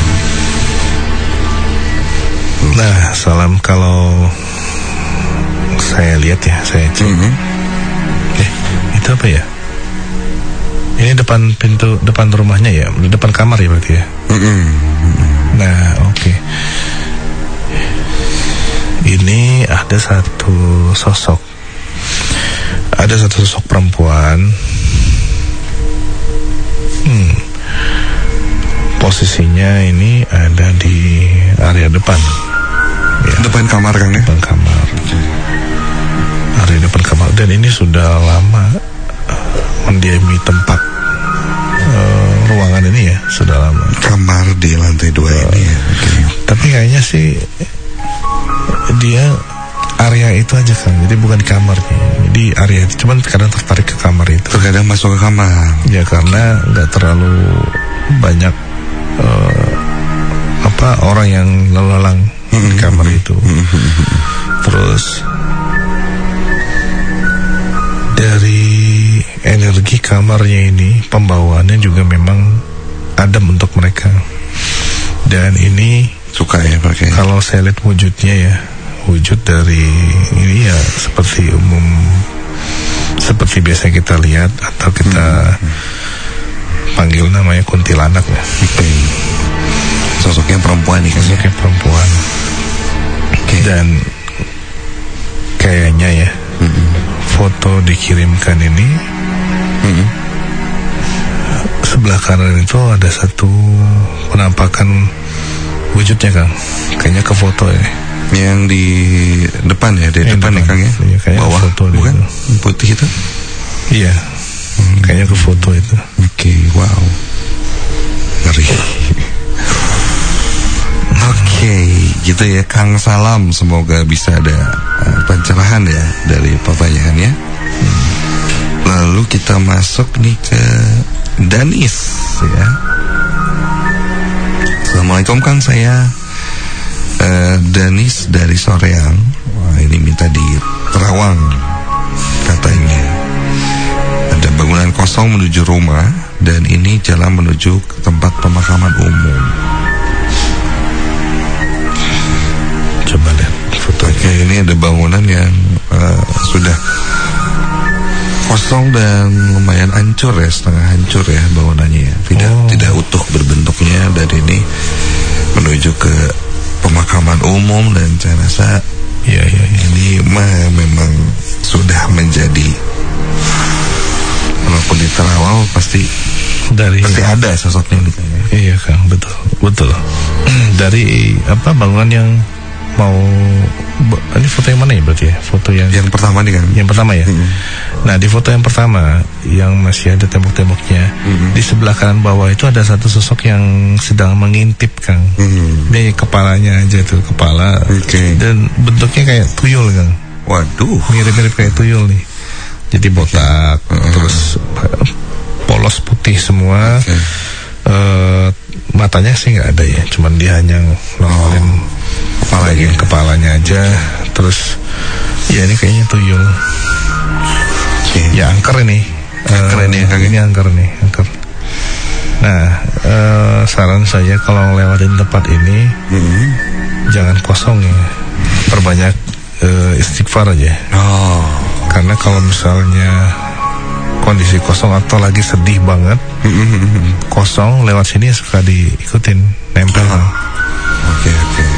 Nah, Salam, kalau saya lihat ya, saya cek. Mm-hmm. Eh, itu apa ya? Ini depan pintu, depan rumahnya ya, depan kamar ya berarti ya. Mm-hmm. Nah, oke. Okay. Ini ada satu sosok, ada satu sosok perempuan. Hmm. Posisinya ini ada di area depan. Ya. Depan kamar Kang ya? Depan kamar. Area depan kamar, dan ini sudah lama mendiami tempat uh, ruangan ini ya, sudah lama. Kamar di lantai dua uh, ini ya. Okay. Tapi kayaknya sih dia area itu aja kan, jadi bukan di kamarnya, jadi area itu. Cuman kadang tertarik ke kamar itu. Terkadang masuk ke kamar. Ya karena nggak terlalu banyak uh, apa orang yang lalu-lalang di kamar itu. Terus dari energi kamarnya ini, pembawaannya juga memang adem untuk mereka. Dan ini suka ya pakai. Kalau saya lihat wujudnya ya, wujud dari ini ya seperti umum, seperti biasa kita lihat atau kita hmm. panggil namanya kuntilanak ya. Okay. Sosoknya perempuan nih kan? Sosoknya perempuan. Okay. Dan kayaknya ya, mm-hmm. foto dikirimkan ini mm-hmm. sebelah kanan itu ada satu penampakan wujudnya, Kang. Kayaknya ke foto ini. Yang di depan ya, di yang depan, depan ya, Kang ya. Iya, bawah foto bukan? Itu. Putih itu? Iya. Hmm. Kayaknya ke foto itu. Oke, okay, wow. Ngeri. Oke, okay, gitu ya, Kang Salam. Semoga bisa ada uh, pencerahan ya dari pertanyaannya. Hmm. Lalu kita masuk nih ke Danis ya. Assalamualaikum, Kang, saya uh, Danis dari Soreang. Wah, ini minta di Terawang katanya. Ada bangunan kosong menuju rumah dan ini jalan menuju ke tempat pemakaman umum. Coba lihat foto. Oke, ini ada bangunan yang uh, sudah kosong dan lumayan hancur ya, setengah hancur ya bangunannya ya. Tidak oh. tidak utuh berbentuknya, dan ini menuju ke pemakaman umum, dan saya rasa ya, ya, ya. ini mah memang sudah menjadi, walaupun di Terawal pasti dari pasti ada sosoknya gitu. Iya, Kang, betul betul. Dari apa bangunan yang mau, ini foto yang mana ya berarti ya? Foto yang yang pertama nih, kan? Yang pertama ya. Mm-hmm. Nah, di foto yang pertama yang masih ada tembok-temboknya, mm-hmm. di sebelah kanan bawah itu ada satu sosok yang sedang mengintip, Kang. Mm-hmm. Dia kepalanya aja tuh, kepala. Okay. Dan bentuknya kayak tuyul, Kang. Waduh, mirip-mirip kayak tuyul nih. Jadi botak, okay. terus polos putih semua. Okay. Uh, matanya sih nggak ada ya, cuman dia hanya nongolin oh. Kepalanya, kepalanya aja. Terus ya ini kayaknya tuyul. Okay. Ya angker ini. Angker uh, ini, ini angker nih, angker. Nah, uh, saran saya kalau lewatin tempat ini, mm-hmm. jangan kosong ya. Perbanyak uh, istighfar aja. Oh. Karena kalau misalnya kondisi kosong atau lagi sedih banget, mm-hmm. kosong, lewat sini suka diikutin, nempel. Oke, oh. oke. Okay, okay.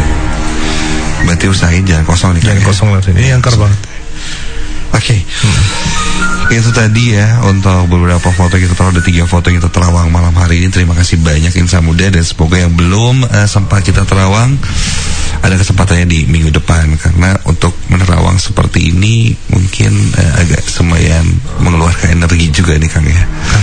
Berarti usahain jangan kosong nih. Jangan kosong lah sini, ini angker banget. Oke, okay. hmm. itu tadi ya untuk beberapa foto kita taruh, ada tiga foto yang kita terawang malam hari ini. Terima kasih banyak Insan Muda, dan semoga yang belum uh, sempat kita terawang ada kesempatannya di minggu depan, karena untuk menerawang seperti ini mungkin uh, agak semayan mengeluarkan energi juga nih, Kang ya.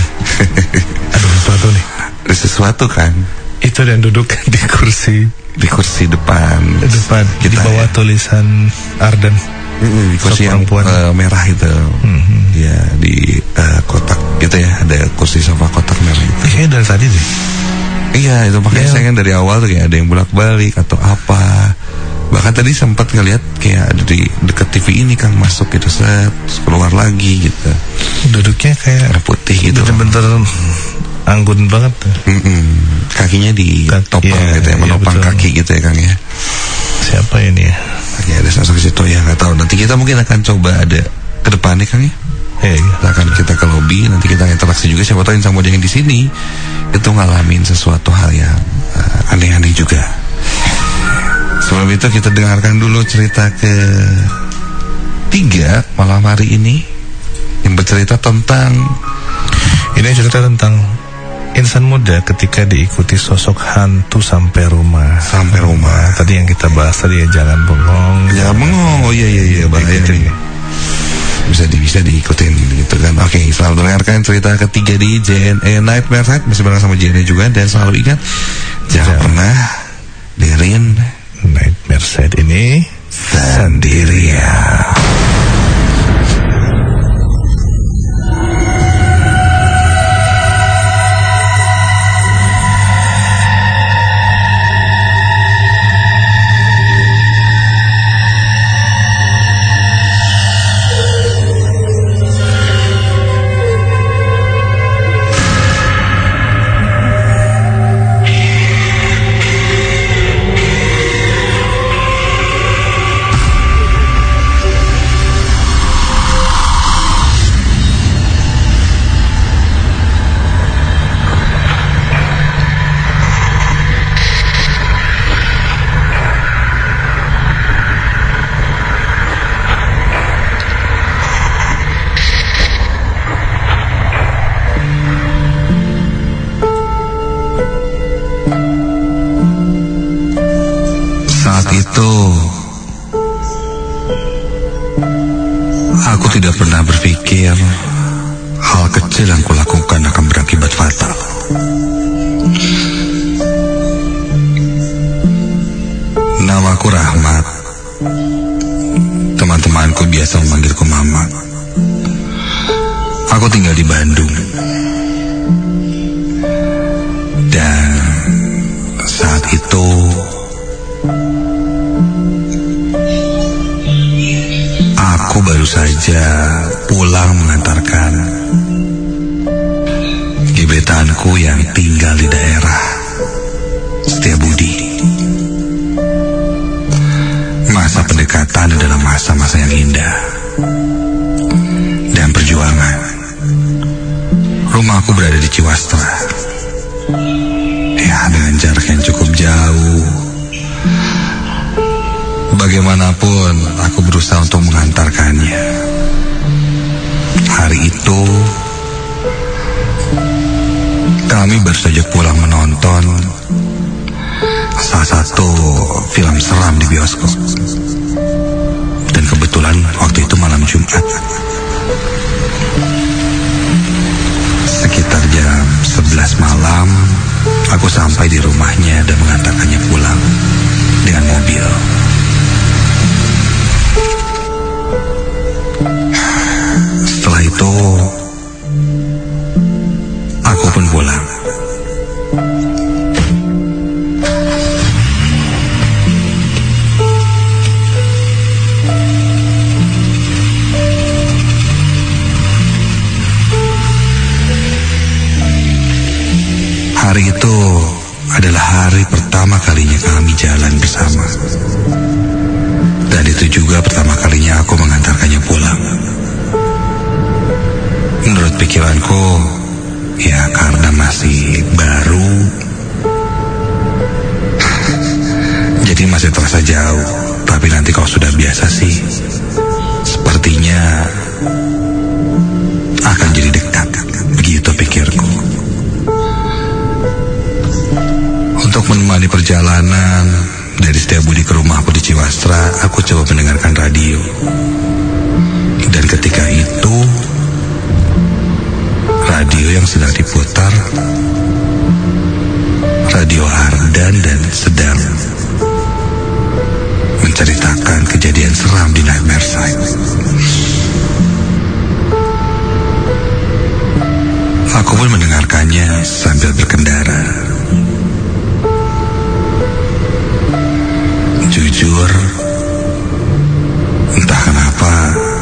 Ada sesuatu nih. Ada sesuatu, Kang. Itu yang duduk di kursi, di kursi depan, depan kita, di bawah ya. Tulisan Arden, mm-hmm, kursi yang uh, merah itu, mm-hmm. ya di uh, kotak gitu ya, ada kursi sofa kotak merah itu. Kayaknya dari tadi sih. Iya, itu makanya ya. Saya kan dari awal tuh kayak ada yang bolak-balik atau apa. Bahkan tadi sempat ngeliat kayak ada di dekat T V ini, Kang, masuk gitu, set keluar lagi gitu. Duduknya kayak putih gitu, bener-bener anggun banget. Mm-mm. Kakinya di Kaki, topang ya, gitu ya, menopang ya, kaki gitu ya, Kang ya. Siapa ini ya? Ya ada sosok situ ya, nggak tahu. Nanti kita mungkin akan coba ada ke depannya, Kang ya. Ya, ya. Kita akan kita ke lobby, nanti kita interaksi juga. Siapa tahu Insan Muda yang di sini itu ngalamin sesuatu hal yang uh, aneh-aneh juga. Sebelum itu kita dengarkan dulu cerita ke tiga malam hari ini, yang bercerita tentang, ini cerita tentang insan muda ketika diikuti sosok hantu sampai rumah. Sampai rumah. Tadi yang kita bahas tadi ya, jangan bengong. Jangan bengong. Oh iya iya iya, bahaya nih. Bisa di, bisa diikutin gitu kan. Oke, okay, selalu dengarkan cerita ketiga di J N E Nightmare Night, masih bareng sama J N E juga, dan selalu ingat jangan, jangan pernah dengerin Nightmare Night ini sendirian. itu, aku tidak pernah berpikir hal kecil yang kulakukan akan berakibat fatal. Namaku Rahmat. Teman-temanku biasa memanggilku Mama. Aku tinggal di Bandung. Dan saat itu aku baru saja pulang mengantarkan gebetanku yang tinggal di daerah Setiabudi. Masa pendekatan adalah masa-masa yang indah dan perjuangan. Rumahku berada di Ciwastra. Ya, dengan jarak yang cukup jauh. Bagaimanapun, aku berusaha untuk mengantarkannya. Hari itu, kami baru saja pulang menonton salah satu film seram di bioskop. Dan kebetulan waktu itu malam Jumat. Sekitar jam sebelas malam, aku sampai di rumahnya dan mengantarkannya pulang dengan mobil. Setelah itu, aku pun pulang. Hari itu adalah hari pertama kalinya kami jalan bersama. Dan itu juga pertama kalinya aku mengantarkannya pulang. Menurut pikiranku, ya karena masih baru, jadi masih terasa jauh. Tapi nanti kalau sudah biasa sih, sepertinya akan jadi dekat. Begitu pikirku. Untuk menemani perjalanan dari Setiabudi ke rumahku di Ciwastra, aku coba mendengarkan radio. Dan ketika itu, radio yang sedang diputar, radio Ardan dan sedang menceritakan kejadian seram di Nightmare Site. Aku pun mendengarkannya sambil berkendara. Jujur, entah kenapa,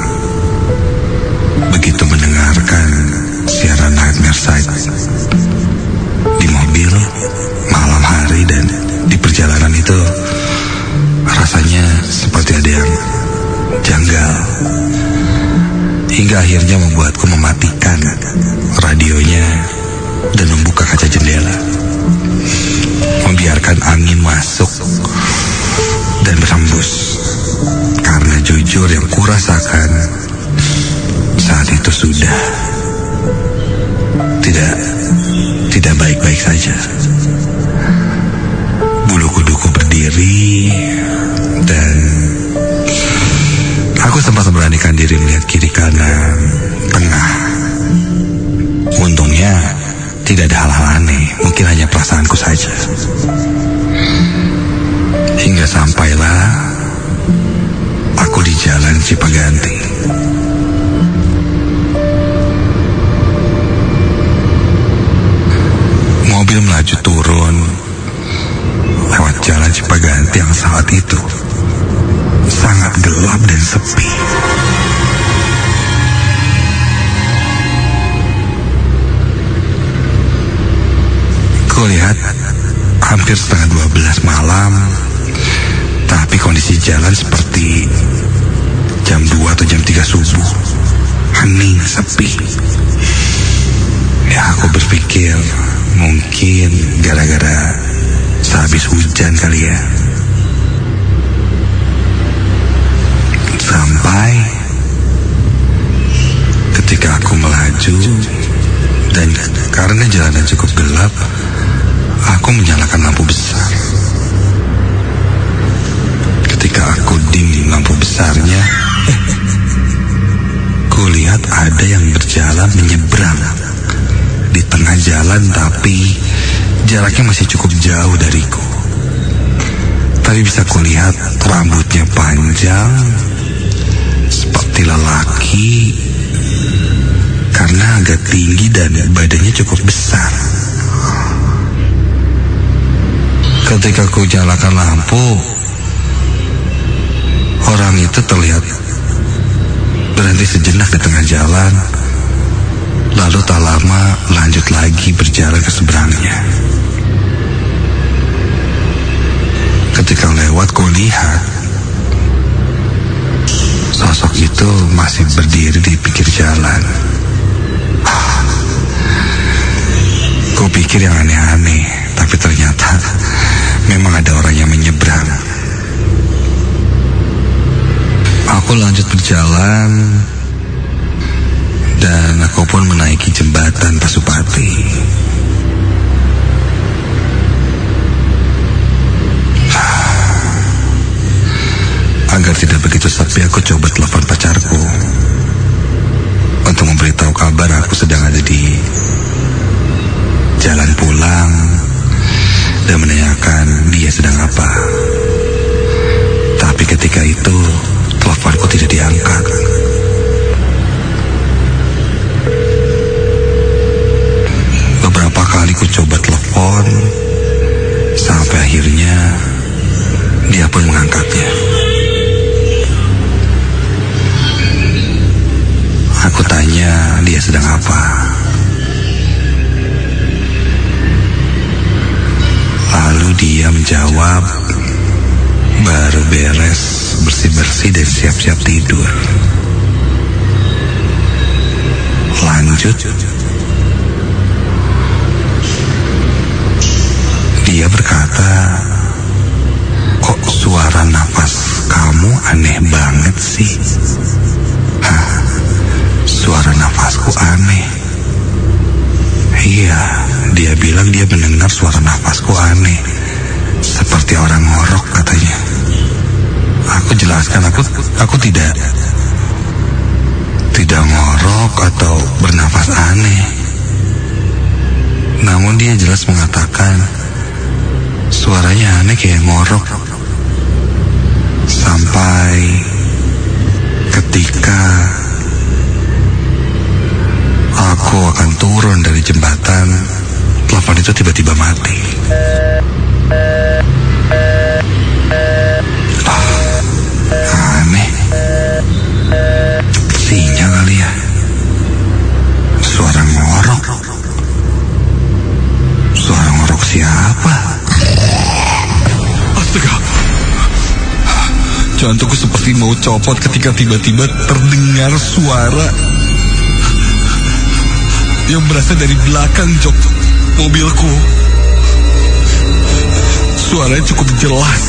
begitu mendengarkan siaran Nightmare Site di mobil, malam hari, dan di perjalanan itu, rasanya seperti ada yang janggal. Hingga akhirnya membuatku mematikan radionya dan membuka kaca jendela, membiarkan angin masuk dan berhembus. Karena jujur yang kurasakan saat itu sudah tidak tidak baik-baik saja. Bulu kuduku berdiri dan aku sempat memberanikan diri melihat kiri kanan, tengah. Untungnya tidak ada hal-hal aneh, mungkin hanya perasaanku saja. Hingga sampailah aku di jalan Cipaganti. Mobil melaju turun lewat jalan Cipaganti yang saat itu sangat gelap dan sepi. Kulihat hampir setengah dua belas malam, tapi kondisi jalan seperti jam dua atau jam tiga subuh. Hening, sepi. Ya, aku berpikir mungkin gara-gara sehabis hujan kali ya. Sampai ketika aku melaju, dan karena jalanan cukup gelap, aku menyalakan lampu besar. Ketika aku dim lampu besarnya, eh, kulihat ada yang berjalan menyeberang di tengah jalan, tapi jaraknya masih cukup jauh dariku. Tapi bisa kulihat rambutnya panjang seperti lelaki karena agak tinggi dan badannya cukup besar. Ketika ku nyalakan lampu, orang itu terlihat berhenti sejenak di tengah jalan, lalu tak lama lanjut lagi berjalan ke seberangnya. Ketika lewat, ku lihat sosok itu masih berdiri di pinggir jalan. Ku pikir yang aneh-aneh, tapi ternyata memang ada orang yang menyeberang. Aku lanjut berjalan dan aku pun menaiki jembatan Pasupati. Agar tidak begitu sepi, aku coba telepon pacarku untuk memberitahu kabar aku sedang ada di jalan pulang dan menanyakan dia sedang apa. Tapi ketika itu teleponku tidak diangkat. Beberapa kali ku coba telepon sampai akhirnya dia pun mengangkatnya. Aku tanya dia sedang apa. Lalu dia menjawab baru beres bersih-bersih dan siap-siap tidur. Lanjut, dia berkata, kok suara nafas kamu aneh banget sih? Hah? Suara nafasku aneh. Iya, dia bilang dia mendengar suara nafasku aneh, seperti orang ngorok katanya. Aku jelaskan aku aku tidak tidak ngorok atau bernafas aneh. Namun dia jelas mengatakan suaranya aneh kayak ngorok. Sampai ketika aku akan turun dari jembatan, telepon itu tiba-tiba mati. Ah, aneh. Sinyal kali ya. Suara ngorok. Suara ngorok siapa? Astaga. Jantungku seperti mau copot ketika tiba-tiba terdengar suara yang berasal dari belakang jok mobilku. Suaranya cukup jelas.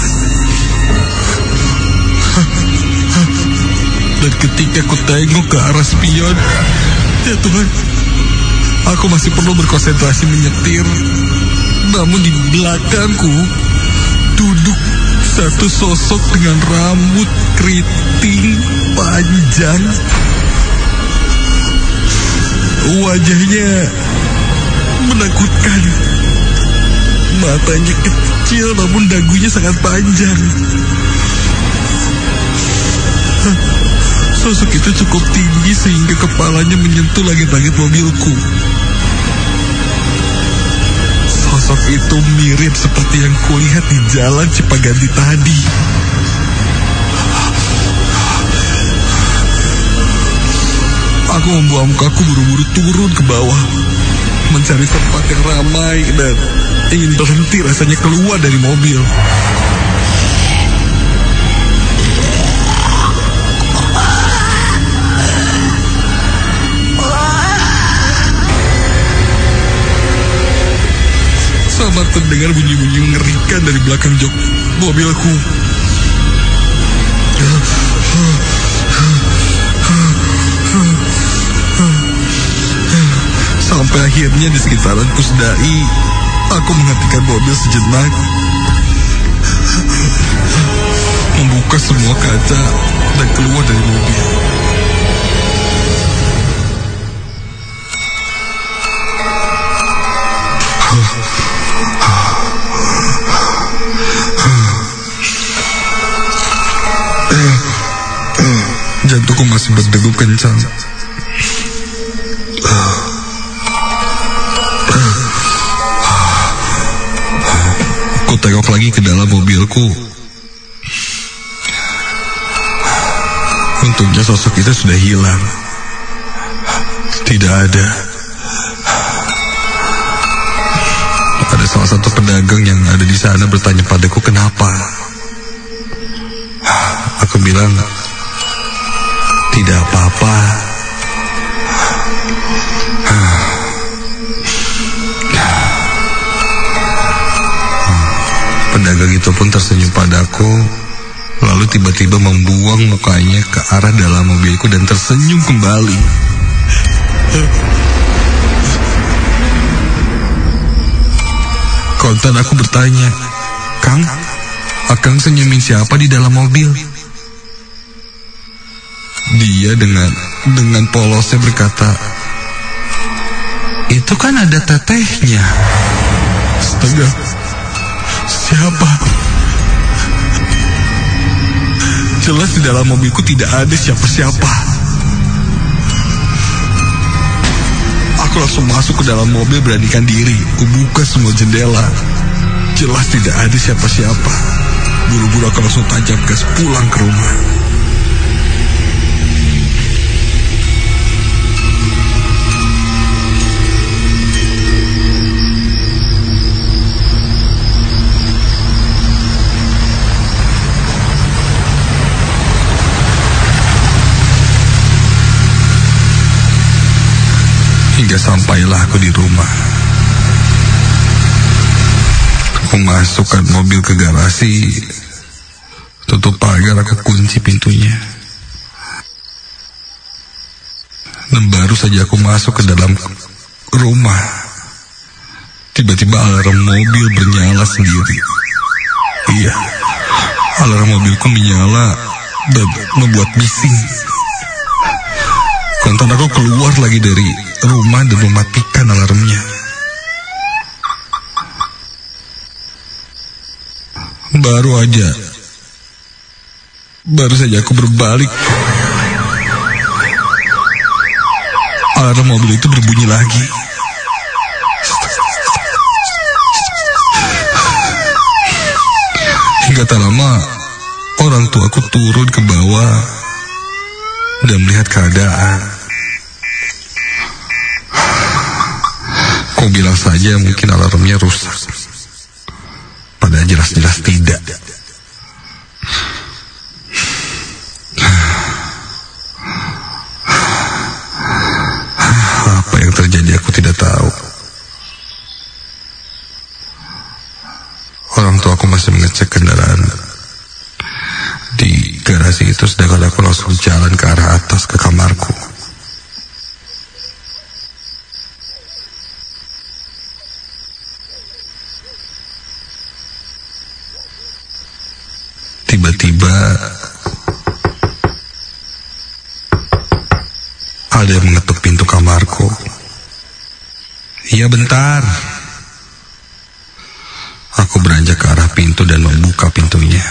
Dan ketika aku tengok ke arah spion, ya Tuhan, aku masih perlu berkonsentrasi menyetir. Namun di belakangku duduk satu sosok dengan rambut keriting panjang. Wajahnya menakutkan. Matanya kecil namun dagunya sangat panjang. Sosok itu cukup tinggi sehingga kepalanya menyentuh langit-langit mobilku. Sosok itu mirip seperti yang kulihat di jalan Cipaganti tadi. Aku membuang mukaku buru-buru turun ke bawah, mencari tempat yang ramai dan ingin berhenti rasanya keluar dari mobil. Sama terdengar bunyi-bunyi mengerikan dari belakang jok mobilku. Sampai akhirnya di sekitaran Pusdai, aku menghentikan mobil sejenak, membuka membuka semua kaca dan keluar dari mobil. Jantungku masih berdegup kencang. Aku tengok lagi ke dalam mobilku. Untungnya sosok itu sudah hilang. Tidak ada. Ada salah satu pedagang yang ada di sana bertanya padaku kenapa. Aku bilang, tidak apa-apa. Pedagang itu pun tersenyum padaku, lalu tiba-tiba membuang mukanya ke arah dalam mobilku dan tersenyum kembali. Kontan aku bertanya, Kang, Akang senyumin siapa di dalam mobil? Dia dengan dengan polosnya berkata, itu kan ada tetehnya. Astaga, siapa? Jelas di dalam mobilku tidak ada siapa-siapa. Aku langsung masuk ke dalam mobil, beranikan diri. Aku buka semua jendela. Jelas tidak ada siapa-siapa. Buru-buru aku langsung tancap gas pulang ke rumah. Hingga sampailah aku di rumah. Aku masukkan mobil ke garasi, tutup pagar, aku kunci pintunya. Dan baru saja aku masuk ke dalam rumah, tiba-tiba alarm mobil bernyala sendiri. Iya, alarm mobilku menyala dan membuat bising. Kontan aku keluar lagi dari rumah dan mematikan alarmnya. Baru aja, baru saja aku berbalik, alarm mobil itu berbunyi lagi. Hingga tak lama, orang tuaku turun ke bawah dan melihat keadaan. Kau bilang saja mungkin alarmnya rusak, padahal jelas-jelas tidak. Apa yang terjadi aku tidak tahu. Orang tua aku masih mengecek kendaraan di garasi itu, sedangkan aku langsung jalan ke arah atas ke kamarku. Tiba-tiba ada yang mengetuk pintu kamarku. Iya, bentar. Aku beranjak ke arah pintu dan membuka pintunya.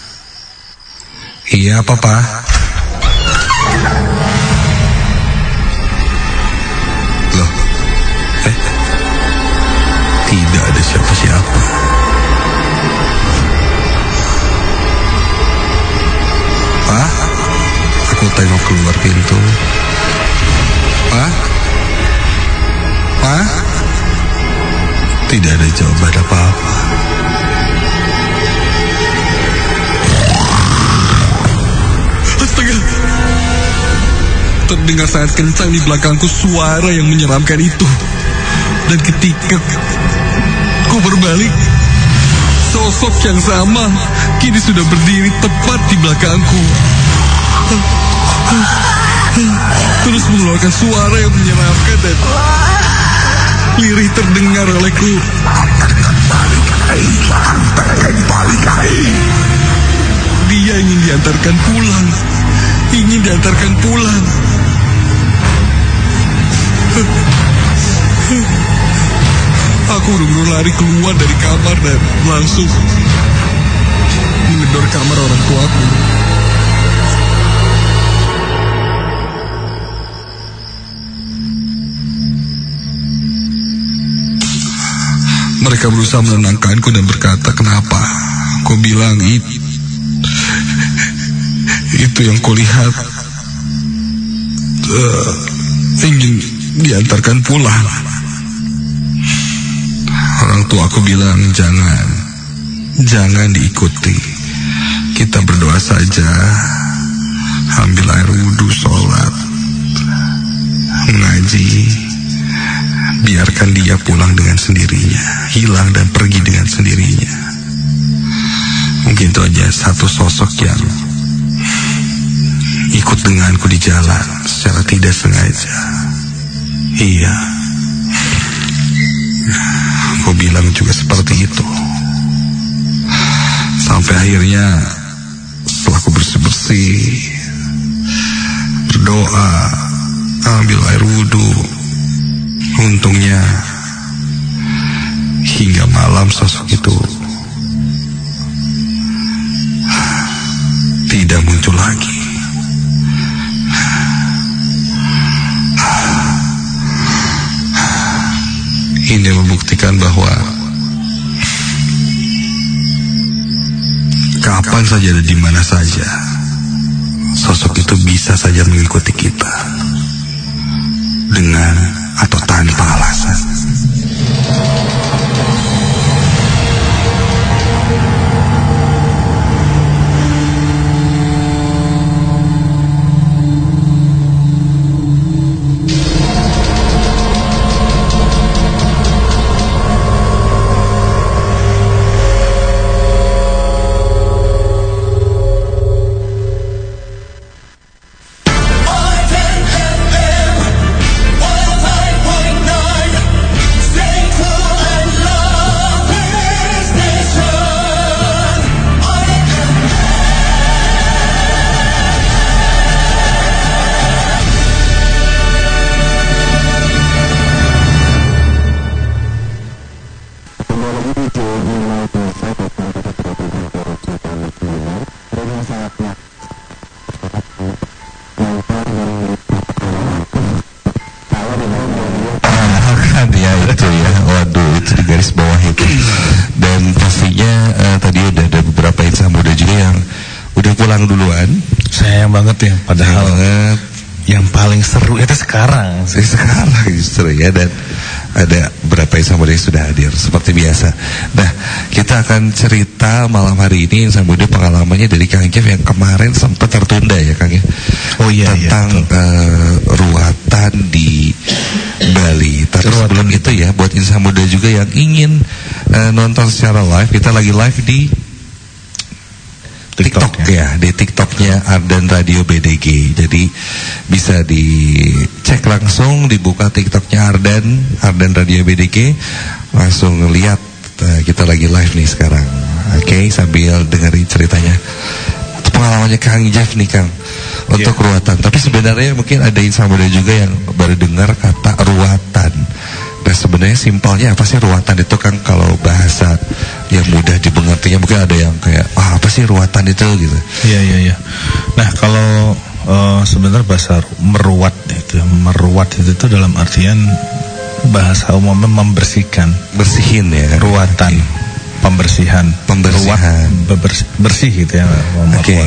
Iya, Papa. Loh, eh, tidak ada siapa-siapa. Pak, aku tengok keluar pintu. Pak, Pak, tidak ada jawaban apa-apa. Astaga, terdengar sangat kencang di belakangku suara yang menyeramkan itu. Dan ketika ku berbalik, sosok yang sama kini sudah berdiri tepat di belakangku. Terus mengeluarkan suara yang menyeramkan dan lirih terdengar olehku. Dia ingin diantarkan pulang. Ingin diantarkan pulang. Aku buru-buru lari keluar dari kamar dan langsung menggedor kamar orang tuaku. Mereka berusaha menenangkanku dan berkata, kenapa? Kau bilang itu, itu yang kau lihat uh, ingin diantarkan pulang. Orang tua aku bilang, jangan, jangan diikuti. Kita berdoa saja, ambil air wudhu, sholat, mengaji. Biarkan dia pulang dengan sendirinya, hilang dan pergi dengan sendirinya. Mungkin itu aja satu sosok yang ikut denganku di jalan secara tidak sengaja. Iya, aku bilang juga seperti itu. Sampai akhirnya setelah aku bersih-bersih, berdoa, ambil air wudhu, untungnya hingga malam sosok itu tidak muncul lagi. Ini membuktikan bahwa kapan saja dan di mana saja sosok itu bisa saja mengikuti kita dengan atau tanpa alasan. Ya, padahal banget. Yang paling seru itu sekarang sih sekarang justru ya, dan ada beberapa Insan Muda yang sudah hadir seperti biasa. Nah, kita akan cerita malam hari ini Insan Muda pengalamannya dari Kang Jeff yang kemarin sempat tertunda ya Kang ya. Oh iya, tentang iya, uh, ruatan di Bali. Tapi ruatan sebelum itu ya, buat Insan Muda juga yang ingin uh, nonton secara live, kita lagi live di TikTok, TikTok ya, di TikToknya Ardan Radio B D G. Jadi bisa dicek langsung, dibuka TikToknya Ardan, Ardan Radio B D G, langsung lihat uh, kita lagi live nih sekarang. Oke, okay, sambil dengerin ceritanya. Itu pengalamannya Kang Jeff nih Kang untuk yeah. ruatan. Tapi sebenarnya mungkin ada Insan Muda juga yang baru dengar kata ruatan. Nah sebenarnya simpelnya apa sih ruatan itu Kang, kalau bahasa yang mudah dimengertinya? Mungkin ada yang kayak ah, apa sih ruatan itu gitu. Iya iya iya. Nah kalau uh, sebenarnya bahasa meruat itu, meruat itu, itu dalam artian bahasa umumnya membersihkan, bersihin ya. Ruatan, okay. pembersihan, pembersihan, ruat, bersih, bersih gitu ya. Oke. Okay.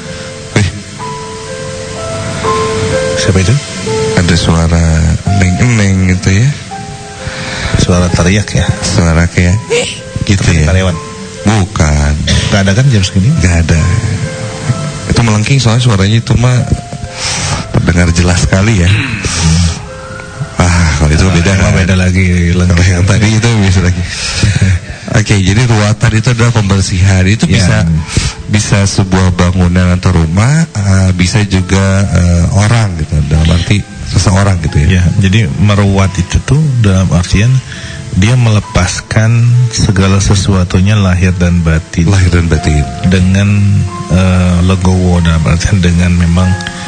Siapa itu? Ada suara neng-neng gitu ya. Suara teriak ya, suara kayak gitu ya. Karyawan. Bukan. Gak ada kan jam segini? Gak ada. Itu melengking soalnya suaranya itu mah terdengar jelas sekali ya. Ah, kalau itu nah, beda kan. Beda lagi. Kalau yang tadi itu bisa lagi. Oke, okay, jadi ruatan itu adalah pembersihan. Itu ya. bisa bisa sebuah bangunan atau rumah, uh, bisa juga uh, orang gitu. Dalam arti seseorang gitu ya. Ya, jadi meruat itu tuh dalam artian dia melepaskan segala sesuatunya lahir dan batin. Lahir dan batin. Dengan uh, legowo, dalam artian dengan memang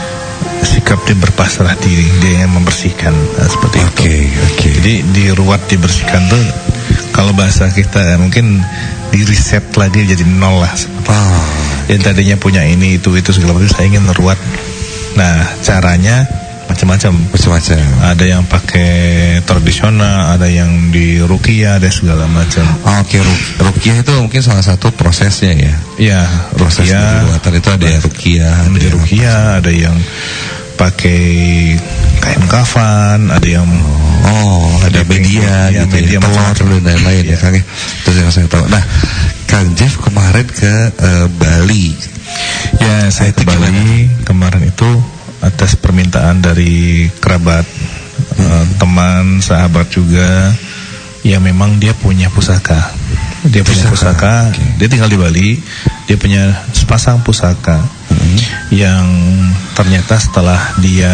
sikap dia berpasrah diri, dia yang membersihkan, uh, seperti okay, itu. Oke, oke. Jadi diruat, dibersihkan tuh, kalau bahasa kita mungkin di reset lagi jadi nol lah. Ah. Yang tadinya punya ini itu itu segala macam, saya ingin meruat. Nah, caranya macam-macam. Macam-macam. Ada yang pakai tradisional, ada yang di ruqyah, ada segala macam. Oh, oke, okay. ruqyah itu mungkin salah satu prosesnya ya. Iya, proses peruatan itu ada yang ruqyah, ada yang ruqyah, ada yang pakai kain kafan, ada yang oh, ada, ada media, ya, gitu, media telur dan lain-lain ya, Kang. Terus yang saya tahu. Nah, Kang Jeff kemarin ke uh, Bali. Ya, saya ke Bali kemarin itu atas permintaan dari kerabat, hmm. uh, teman, sahabat juga, yang memang dia punya pusaka. Dia punya pusaka, pusaka okay. Dia tinggal di Bali, dia punya sepasang pusaka hmm. yang ternyata setelah dia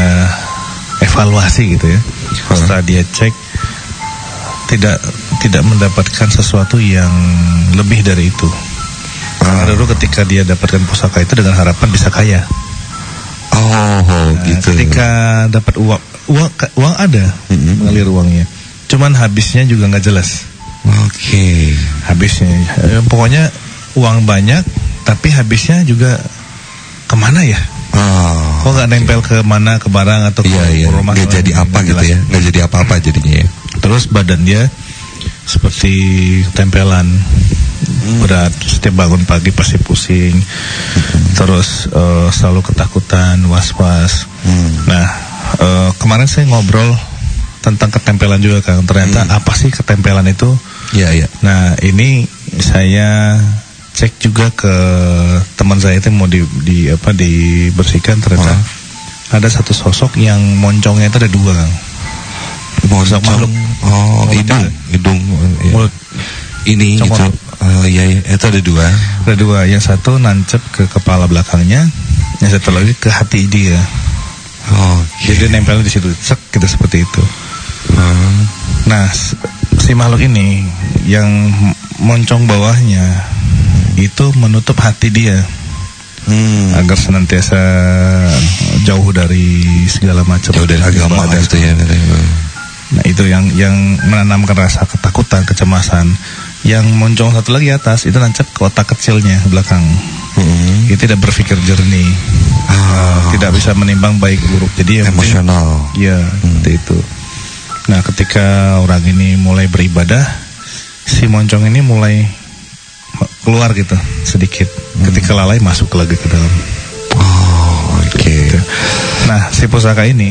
evaluasi gitu ya, hmm. setelah dia cek tidak tidak mendapatkan sesuatu yang lebih dari itu. Karena dulu ketika dia dapatkan pusaka itu dengan harapan bisa kaya. Oh, oh nah, gitu. Ketika dapat uang, uang, uang ada, mm-hmm. mengalir uangnya. Cuman habisnya juga nggak jelas. Oke. Okay. Habisnya, eh, pokoknya uang banyak, tapi habisnya juga kemana ya? Oh, kok nggak nempel ke mana, ke barang atau ke, iya, iya. ke rumah? Nggak jadi apa gitu ya? Nggak jadi apa-apa jadinya ya. Terus badan dia seperti tempelan. Berat, setiap bangun pagi pasti pusing, hmm. terus uh, selalu ketakutan, was-was. Hmm. Nah, uh, kemarin saya ngobrol tentang ketempelan juga, Kang. Ternyata hmm. apa sih ketempelan itu? Iya, iya. Nah, ini saya cek juga ke teman saya itu mau di, di apa dibersihkan, ternyata oh. ada satu sosok yang moncongnya itu ada dua, Kang. Moncong. Makhluk. Oh, hidung, hidung. Ya. Mulut. Ini Congol. Gitu. Uh, iya, iya, itu ada dua. Ada dua, yang satu nancep ke kepala belakangnya, yang satu lagi ke hati dia. Oh, okay. Jadi nempel di situ, cek gitu seperti itu. Hmm. Nah, si makhluk ini yang moncong bawahnya itu menutup hati dia, hmm. agar senantiasa jauh dari segala macam, jauh dari agama itu ya. Nah, itu yang yang menanamkan rasa ketakutan, kecemasan. Yang moncong satu lagi atas itu nancap ke otak kecilnya belakang. Hmm. Dia tidak berpikir jernih, ah. tidak bisa menimbang baik buruk. Jadi emosional. Ya, hmm. seperti itu. Nah, ketika orang ini mulai beribadah, si moncong ini mulai keluar gitu sedikit. Hmm. Ketika lalai masuk lagi ke dalam. Oh, oke. Okay. Gitu. Nah, si pusaka ini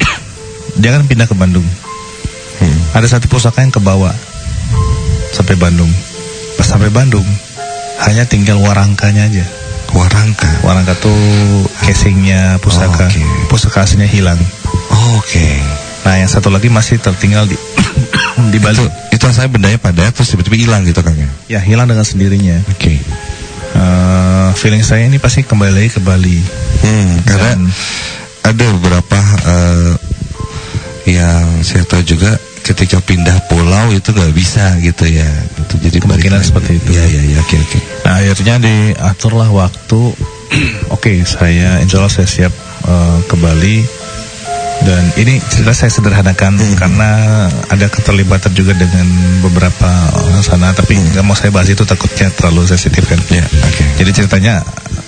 dia kan pindah ke Bandung. Hmm. Ada satu pusaka yang ke bawah sampai Bandung. Pas sampai Bandung hanya tinggal warangkanya aja. Warangka. Warangka tuh casingnya pusaka. Oh, okay. Pusaka aslinya hilang. Oh, oke. Okay. Nah, yang satu lagi masih tertinggal di di Bali. Itu, itu saya bendanya padat terus tiba-tiba hilang gitu, Kang ya. Ya, hilang dengan sendirinya. Oke. Okay. Uh, feeling saya ini pasti kembali lagi ke Bali. Hmm, karena Dan, ada beberapa uh, yang saya tahu juga ketika pindah pulau itu nggak bisa gitu ya, itu jadi kemungkinan seperti itu. Ya ya ya, oke oke. Nah, akhirnya diaturlah waktu. Oke, okay, saya insya Allah saya siap uh, ke Bali. Dan ini cerita saya sederhanakan hmm. karena ada keterlibatan juga dengan beberapa orang sana, tapi nggak hmm. mau saya bahas itu, takutnya terlalu sensitif kan. Ya, oke. Okay. Jadi ceritanya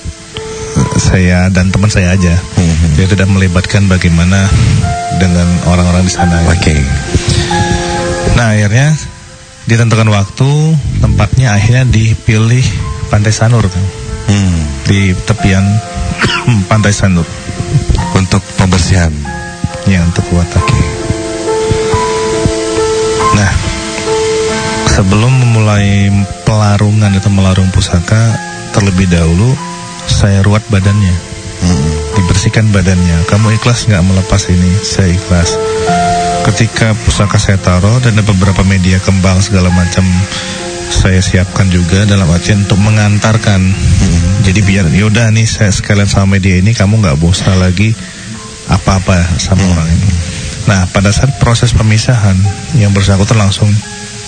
saya dan teman saya aja. Hmm. Dia tidak melibatkan bagaimana dengan orang-orang di sana. Oke. Okay. Nah, akhirnya ditentukan waktu, tempatnya akhirnya dipilih Pantai Sanur, kan? Hmm. Di tepian Pantai Sanur untuk pembersihan. Ya, untuk watake. Nah, sebelum memulai pelarungan atau melarung pusaka, terlebih dahulu saya ruat badannya. Hmm. Dibersihkan badannya. Kamu ikhlas nggak melepas ini? Saya ikhlas. Ketika pusaka saya taruh dan ada beberapa media kembang segala macam saya siapkan juga dalam artian untuk mengantarkan. Hmm. Jadi biar yaudah nih saya sekalian sama media ini, kamu nggak bosan lagi apa-apa sama hmm. orang ini. Nah, pada saat proses pemisahan yang bersangkutan langsung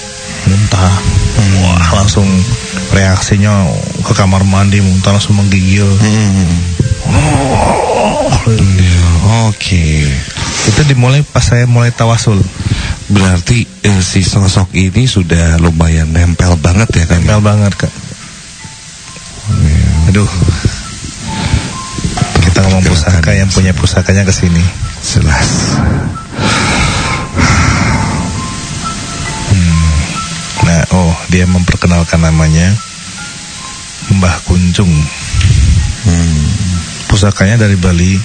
muntah. Hmm. Wah, langsung reaksinya ke kamar mandi, muntah langsung menggigil. Hmm. Oh, ya, oke. Okay. Itu dimulai pas saya mulai tawasul. Berarti eh, si sosok ini sudah lumayan nempel banget ya kan? Nempel banget, Kak. Ya. Aduh. Kita ngomong pusaka, yang punya pusakanya kesini. Jelas. Hmm. Nah, oh, dia memperkenalkan namanya Mbah Kunjung. Hmm. Pusakanya dari Bali.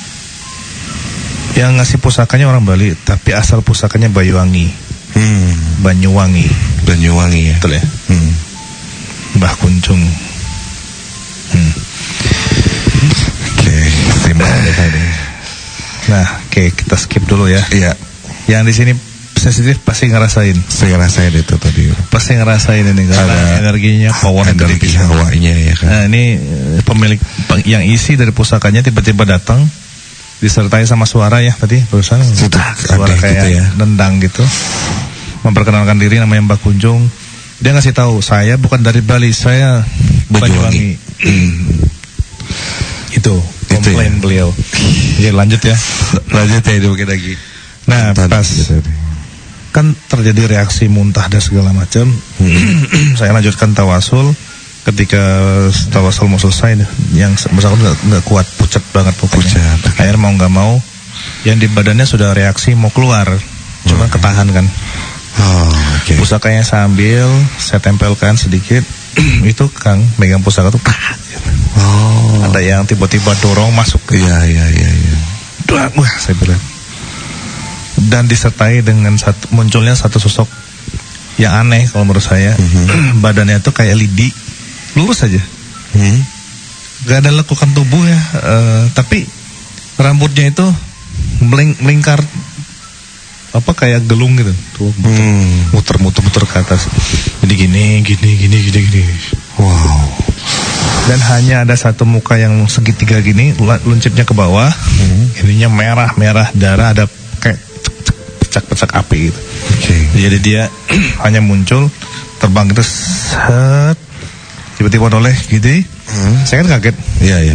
Yang ngasih pusakanya orang Bali, tapi asal pusakanya Banyuwangi. Hmm. Banyuwangi. Banyuwangi ya. Betul ya? Hmm. Mbah Kunjung. Hmm. Oke, okay, terima kasih. Nah, oke, okay, kita skip dulu ya. Iya. Yang di sini sensitif pasti ngerasain. Saya ngerasain itu tadi. Pasti ngerasain ini karena ada energinya, power energi hawanya ya kan. Nah, ini pemilik yang isi dari pusakanya tiba-tiba datang disertai sama suara ya tadi barusan suara kayak gitu ya, nendang gitu. Memperkenalkan diri namanya Mbah Kunjung. Dia ngasih tahu, saya bukan dari Bali, saya Banyuwangi. Hmm. Itu komplain ya? Beliau. Oke, lanjut ya. Lanjut ya, mungkin lagi. Nah, Tadi, pas gitu. Kan terjadi reaksi muntah dan segala macam. Hmm. Saya lanjutkan tawasul. Ketika tawasul mau selesai, yang bersangkutan nggak kuat, pucat banget pokoknya. Pucat. Akhirnya mau nggak mau, yang di badannya sudah reaksi mau keluar, cuma hmm. ketahan kan. Oh, okay. Pusakanya sambil saya tempelkan sedikit. Itu Kang megang pusaka tuh. Oh. Ada yang tiba-tiba dorong masuk. Iya iya iya. iya. Wah, saya bilang. Dan disertai dengan satu, munculnya satu sosok yang aneh kalau menurut saya. Mm-hmm. Badannya tuh kayak lidi, lurus aja. Mm-hmm. Gak ada lekukan tubuh ya, uh, tapi rambutnya itu meling- melingkar apa kayak gelung gitu, tuh hmm. muter-muter-muter ke atas. Jadi gini, gini, gini, gini, gini. Wow. Dan hanya ada satu muka yang segitiga gini, luncipnya ke bawah. Hmm. Ininya merah-merah darah, ada kayak pecak-pecak api gitu. Okay. Jadi dia hanya muncul, terbang gitu, set, tiba-tiba noleh gitu. Hmm. Saya kan kaget. Iya, iya.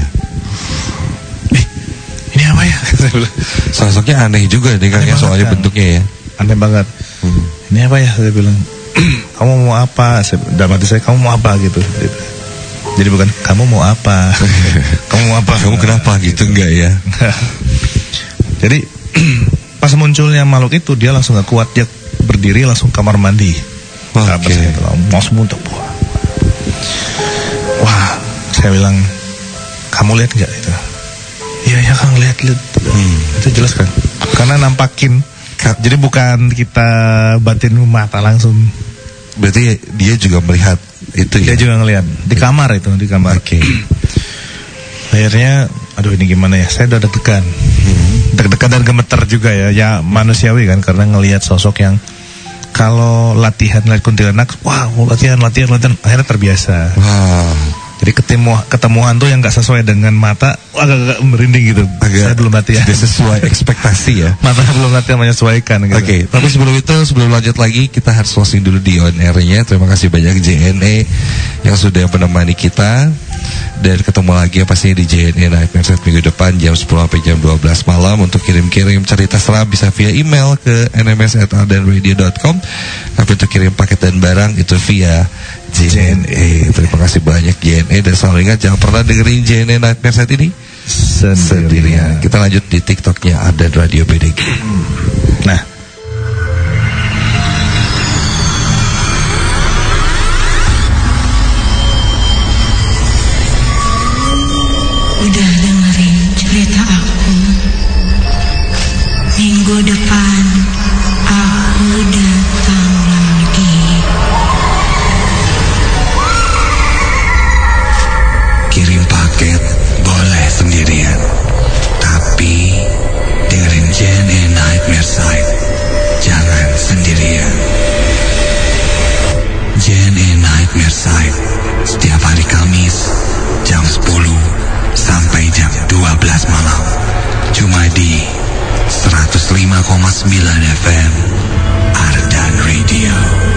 Ini apa ya? Sosoknya aneh juga nih Kang ya, soalnya kan bentuknya ya. Aneh banget. Hmm. Ini apa ya? Saya bilang, kamu mau apa? Dalam hati saya, kamu mau apa gitu. Jadi bukan, kamu mau apa? Kamu mau apa? Kamu kenapa gitu, enggak ya? Jadi pas munculnya makhluk itu, dia langsung gak kuat, dia berdiri langsung kamar mandi. Oke. Okay. Mau semuntah. Wah, saya bilang, kamu lihat nggak itu? Iya ya Kang, lihat-lihat. Hmm. Itu jelas kan? Karena nampakin. Jadi bukan kita batin mata langsung. Berarti dia juga melihat itu dia ya? Dia juga ngelihat. Di kamar itu, di kamar. Oke. Okay. Akhirnya, aduh ini gimana ya? Saya udah deg-degan. Hmm. Deg-degan dan gemeter juga ya. Ya manusiawi kan, karena ngelihat sosok yang kalau latihan lihat kuntilanak, wow, latihan, latihan, latihan, akhirnya terbiasa. Wow. Jadi ketemu ketemuan tuh yang nggak sesuai dengan mata, agak-agak merinding gitu. Agak saya belum latihan. Tidak sesuai ekspektasi ya. Mata belum latihan menyesuaikan. Gitu. Oke, okay, tapi sebelum itu, sebelum lanjut lagi, kita harus closing dulu di on air-nya. Terima kasih banyak J N E yang sudah menemani kita. Dan ketemu lagi ya pastinya di J N E Nightmare Set minggu depan jam sepuluh sampai jam dua belas malam. Untuk kirim-kirim cerita seram bisa via email ke n m s at aldan radio dot com. Tapi untuk kirim paket dan barang itu via J N E. Terima kasih banyak J N E. Dan selalu ingat jangan pernah dengerin J N E Nightmare Set ini sendirian. sendirian. Kita lanjut di TikToknya Aldan Radio B D G. Nah, udah dengerin cerita aku. Minggu depan aku datang lagi. Kirim paket boleh sendirian, tapi dengerin J N E Nightmare Site jangan sendirian. J N E Nightmare Site setiap hari Kamis jam sepuluh sampai jam dua belas malam, cuma di seratus lima koma sembilan F M Aldan Radio.